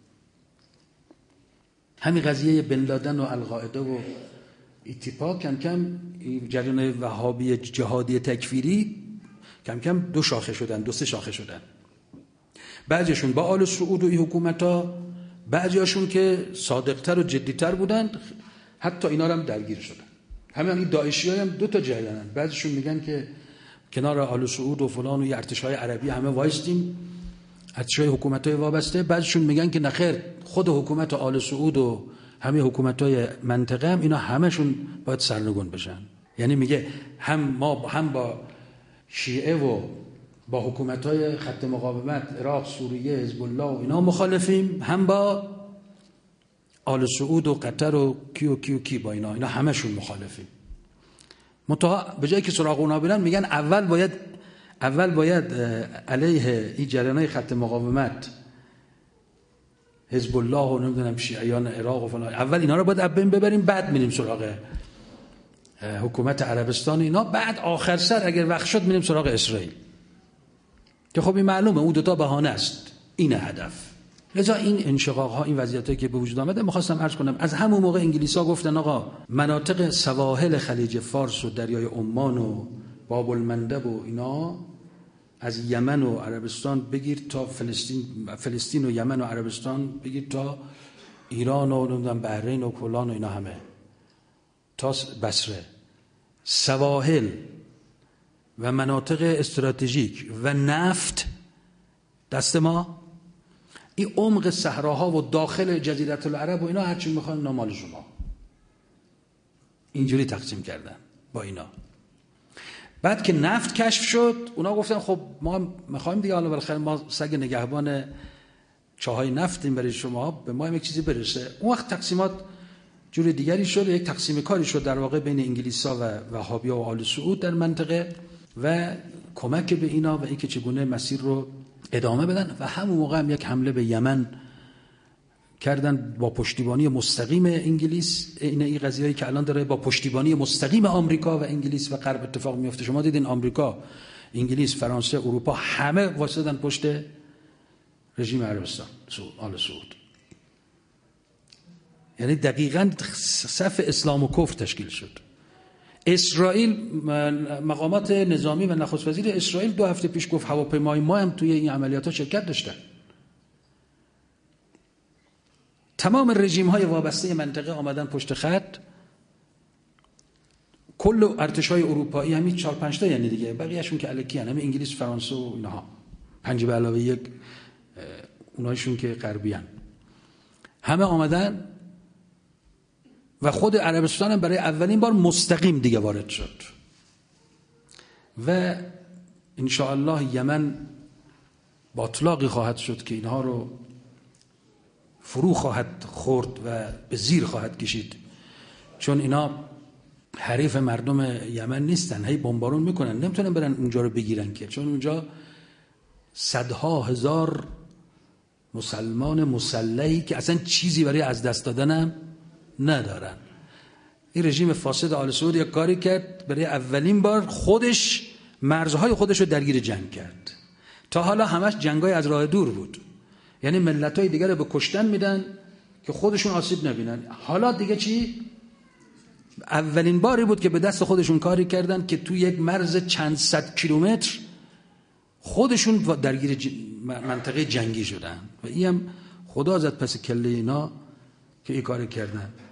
همین قضیه بن لادن و القاعده و ایتیپا کم کم جریان وهابی جهادی تکفیری کم کم دو شاخه شدن، دو سه شاخه شدن. بعضیشون با آل سعود و این حکومت‌ها، بعضیاشون که صادق‌تر و جدی‌تر بودند حتی اینا رو هم درگیر شدن. همین این داعشی‌ها هم دو تا جریانن. بعضیشون میگن که کنار آل سعود و فلان و ارتش‌های عربی همه وایستیم، ارتش‌های حکومت‌های وابسته. بعضیشون میگن که نخیر، خود حکومت آل سعود و همه حکومت‌های منطقه هم اینا همشون باید سرنگون بشن. یعنی میگه هم ما هم با شیعه و با حکومت‌های خط مقاومت عراق، سوریه، حزب الله و اینا مخالفیم، هم با آل سعود و قطر و کی و کی و کی با اینا اینا همشون مخالفیم. منتها به جایی که سراغ اونا برن میگن اول باید اول باید علیه این جریان‌های خط مقاومت، حزب الله و نمیدونم شیعیان عراق و فلان، اول اینا رو باید از بین ببریم، بعد میریم سراغ حکومت عربستان اینا، بعد آخر سر اگر وقت شد میریم سراغ اسرائیل. که خب این معلومه اون دو تا بهانه است، این هدف. لذا این انشقاق ها، این وضعیتایی که به وجود آمده، می‌خواستم عرض کنم از همون موقع انگلیس‌ها گفتن آقا مناطق سواحل خلیج فارس و دریای عمان و باب المندب و اینا، از یمن و عربستان بگیر تا فلسطین، فلسطین و یمن و عربستان بگیر تا ایران و نمیدونم بحرین و فلان و اینا همه تا بصره، سواحل و مناطق استراتژیک و نفت دست ما، این عمق صحراها و داخل جزیره العرب و اینا هرچی میخوان نامال شما. اینجوری تقسیم کردن با اینا. بعد که نفت کشف شد اونا گفتن خب ما میخوایم دیگه، حالا بالاخره ما سگ نگهبان چاهای نفتیم برای شما، به ما هم یک چیزی برسه. اون وقت تقسیمات جور دیگری شد، یک تقسیم کاری شد در واقع بین انگلیس‌ها و وهابی‌ها و آل سعود در منطقه و کمک به اینا و اینکه چگونه مسیر رو ادامه بدن. و همون موقع هم یک حمله به یمن کردن با پشتیبانی مستقیم انگلیس. این این قضیه‌ای که الان داره با پشتیبانی مستقیم آمریکا و انگلیس و غرب اتفاق میفته. شما دیدین آمریکا، انگلیس، فرانسه، اروپا همه واسطن پشت رژیم عربستان آل سعود. یعنی دقیقاً صف اسلام و کفر تشکیل شد. اسرائیل، مقامات نظامی و نخست وزیر اسرائیل دو هفته پیش گفت هواپیمای ما هم توی این عملیات‌ها شرکت داشتن. تمام رژیم‌های وابسته منطقه آمدن پشت خط. کل ارتش‌های اروپایی همین چهار پنج تا یعنی دیگه، بقیه‌شون که الکی ان، همین انگلیس، فرانسه و اینها، پنج به علاوه یک اونایشون که غربی ان، همه آمدن و خود عربستان هم برای اولین بار مستقیم دیگه وارد شد و ان شاء الله یمن با اطلاقی خواهد شد که اینها رو فرو خواهد خورد و به زیر خواهد کشید، چون اینا حریف مردم یمن نیستن، هی بمبارون میکنن، نمیتونن برن اونجا رو بگیرن که، چون اونجا صدها هزار مسلمان مسلحی که اصلا چیزی برای از دست دادنم ندارن. این رژیم فاسد آل سعود یک کاری کرد، برای اولین بار خودش مرزهای خودش رو درگیر جنگ کرد. تا حالا همش جنگای از راه دور بود، یعنی ملت‌های دیگر رو به کشتن میدن که خودشون آسیب نبینن. حالا دیگه چی؟ اولین باری بود که به دست خودشون کاری کردن که تو یک مرز چند صد کیلومتر خودشون درگیر ج... منطقه جنگی شدن و این هم خدا زد پس کله اینا که این کاری کردن.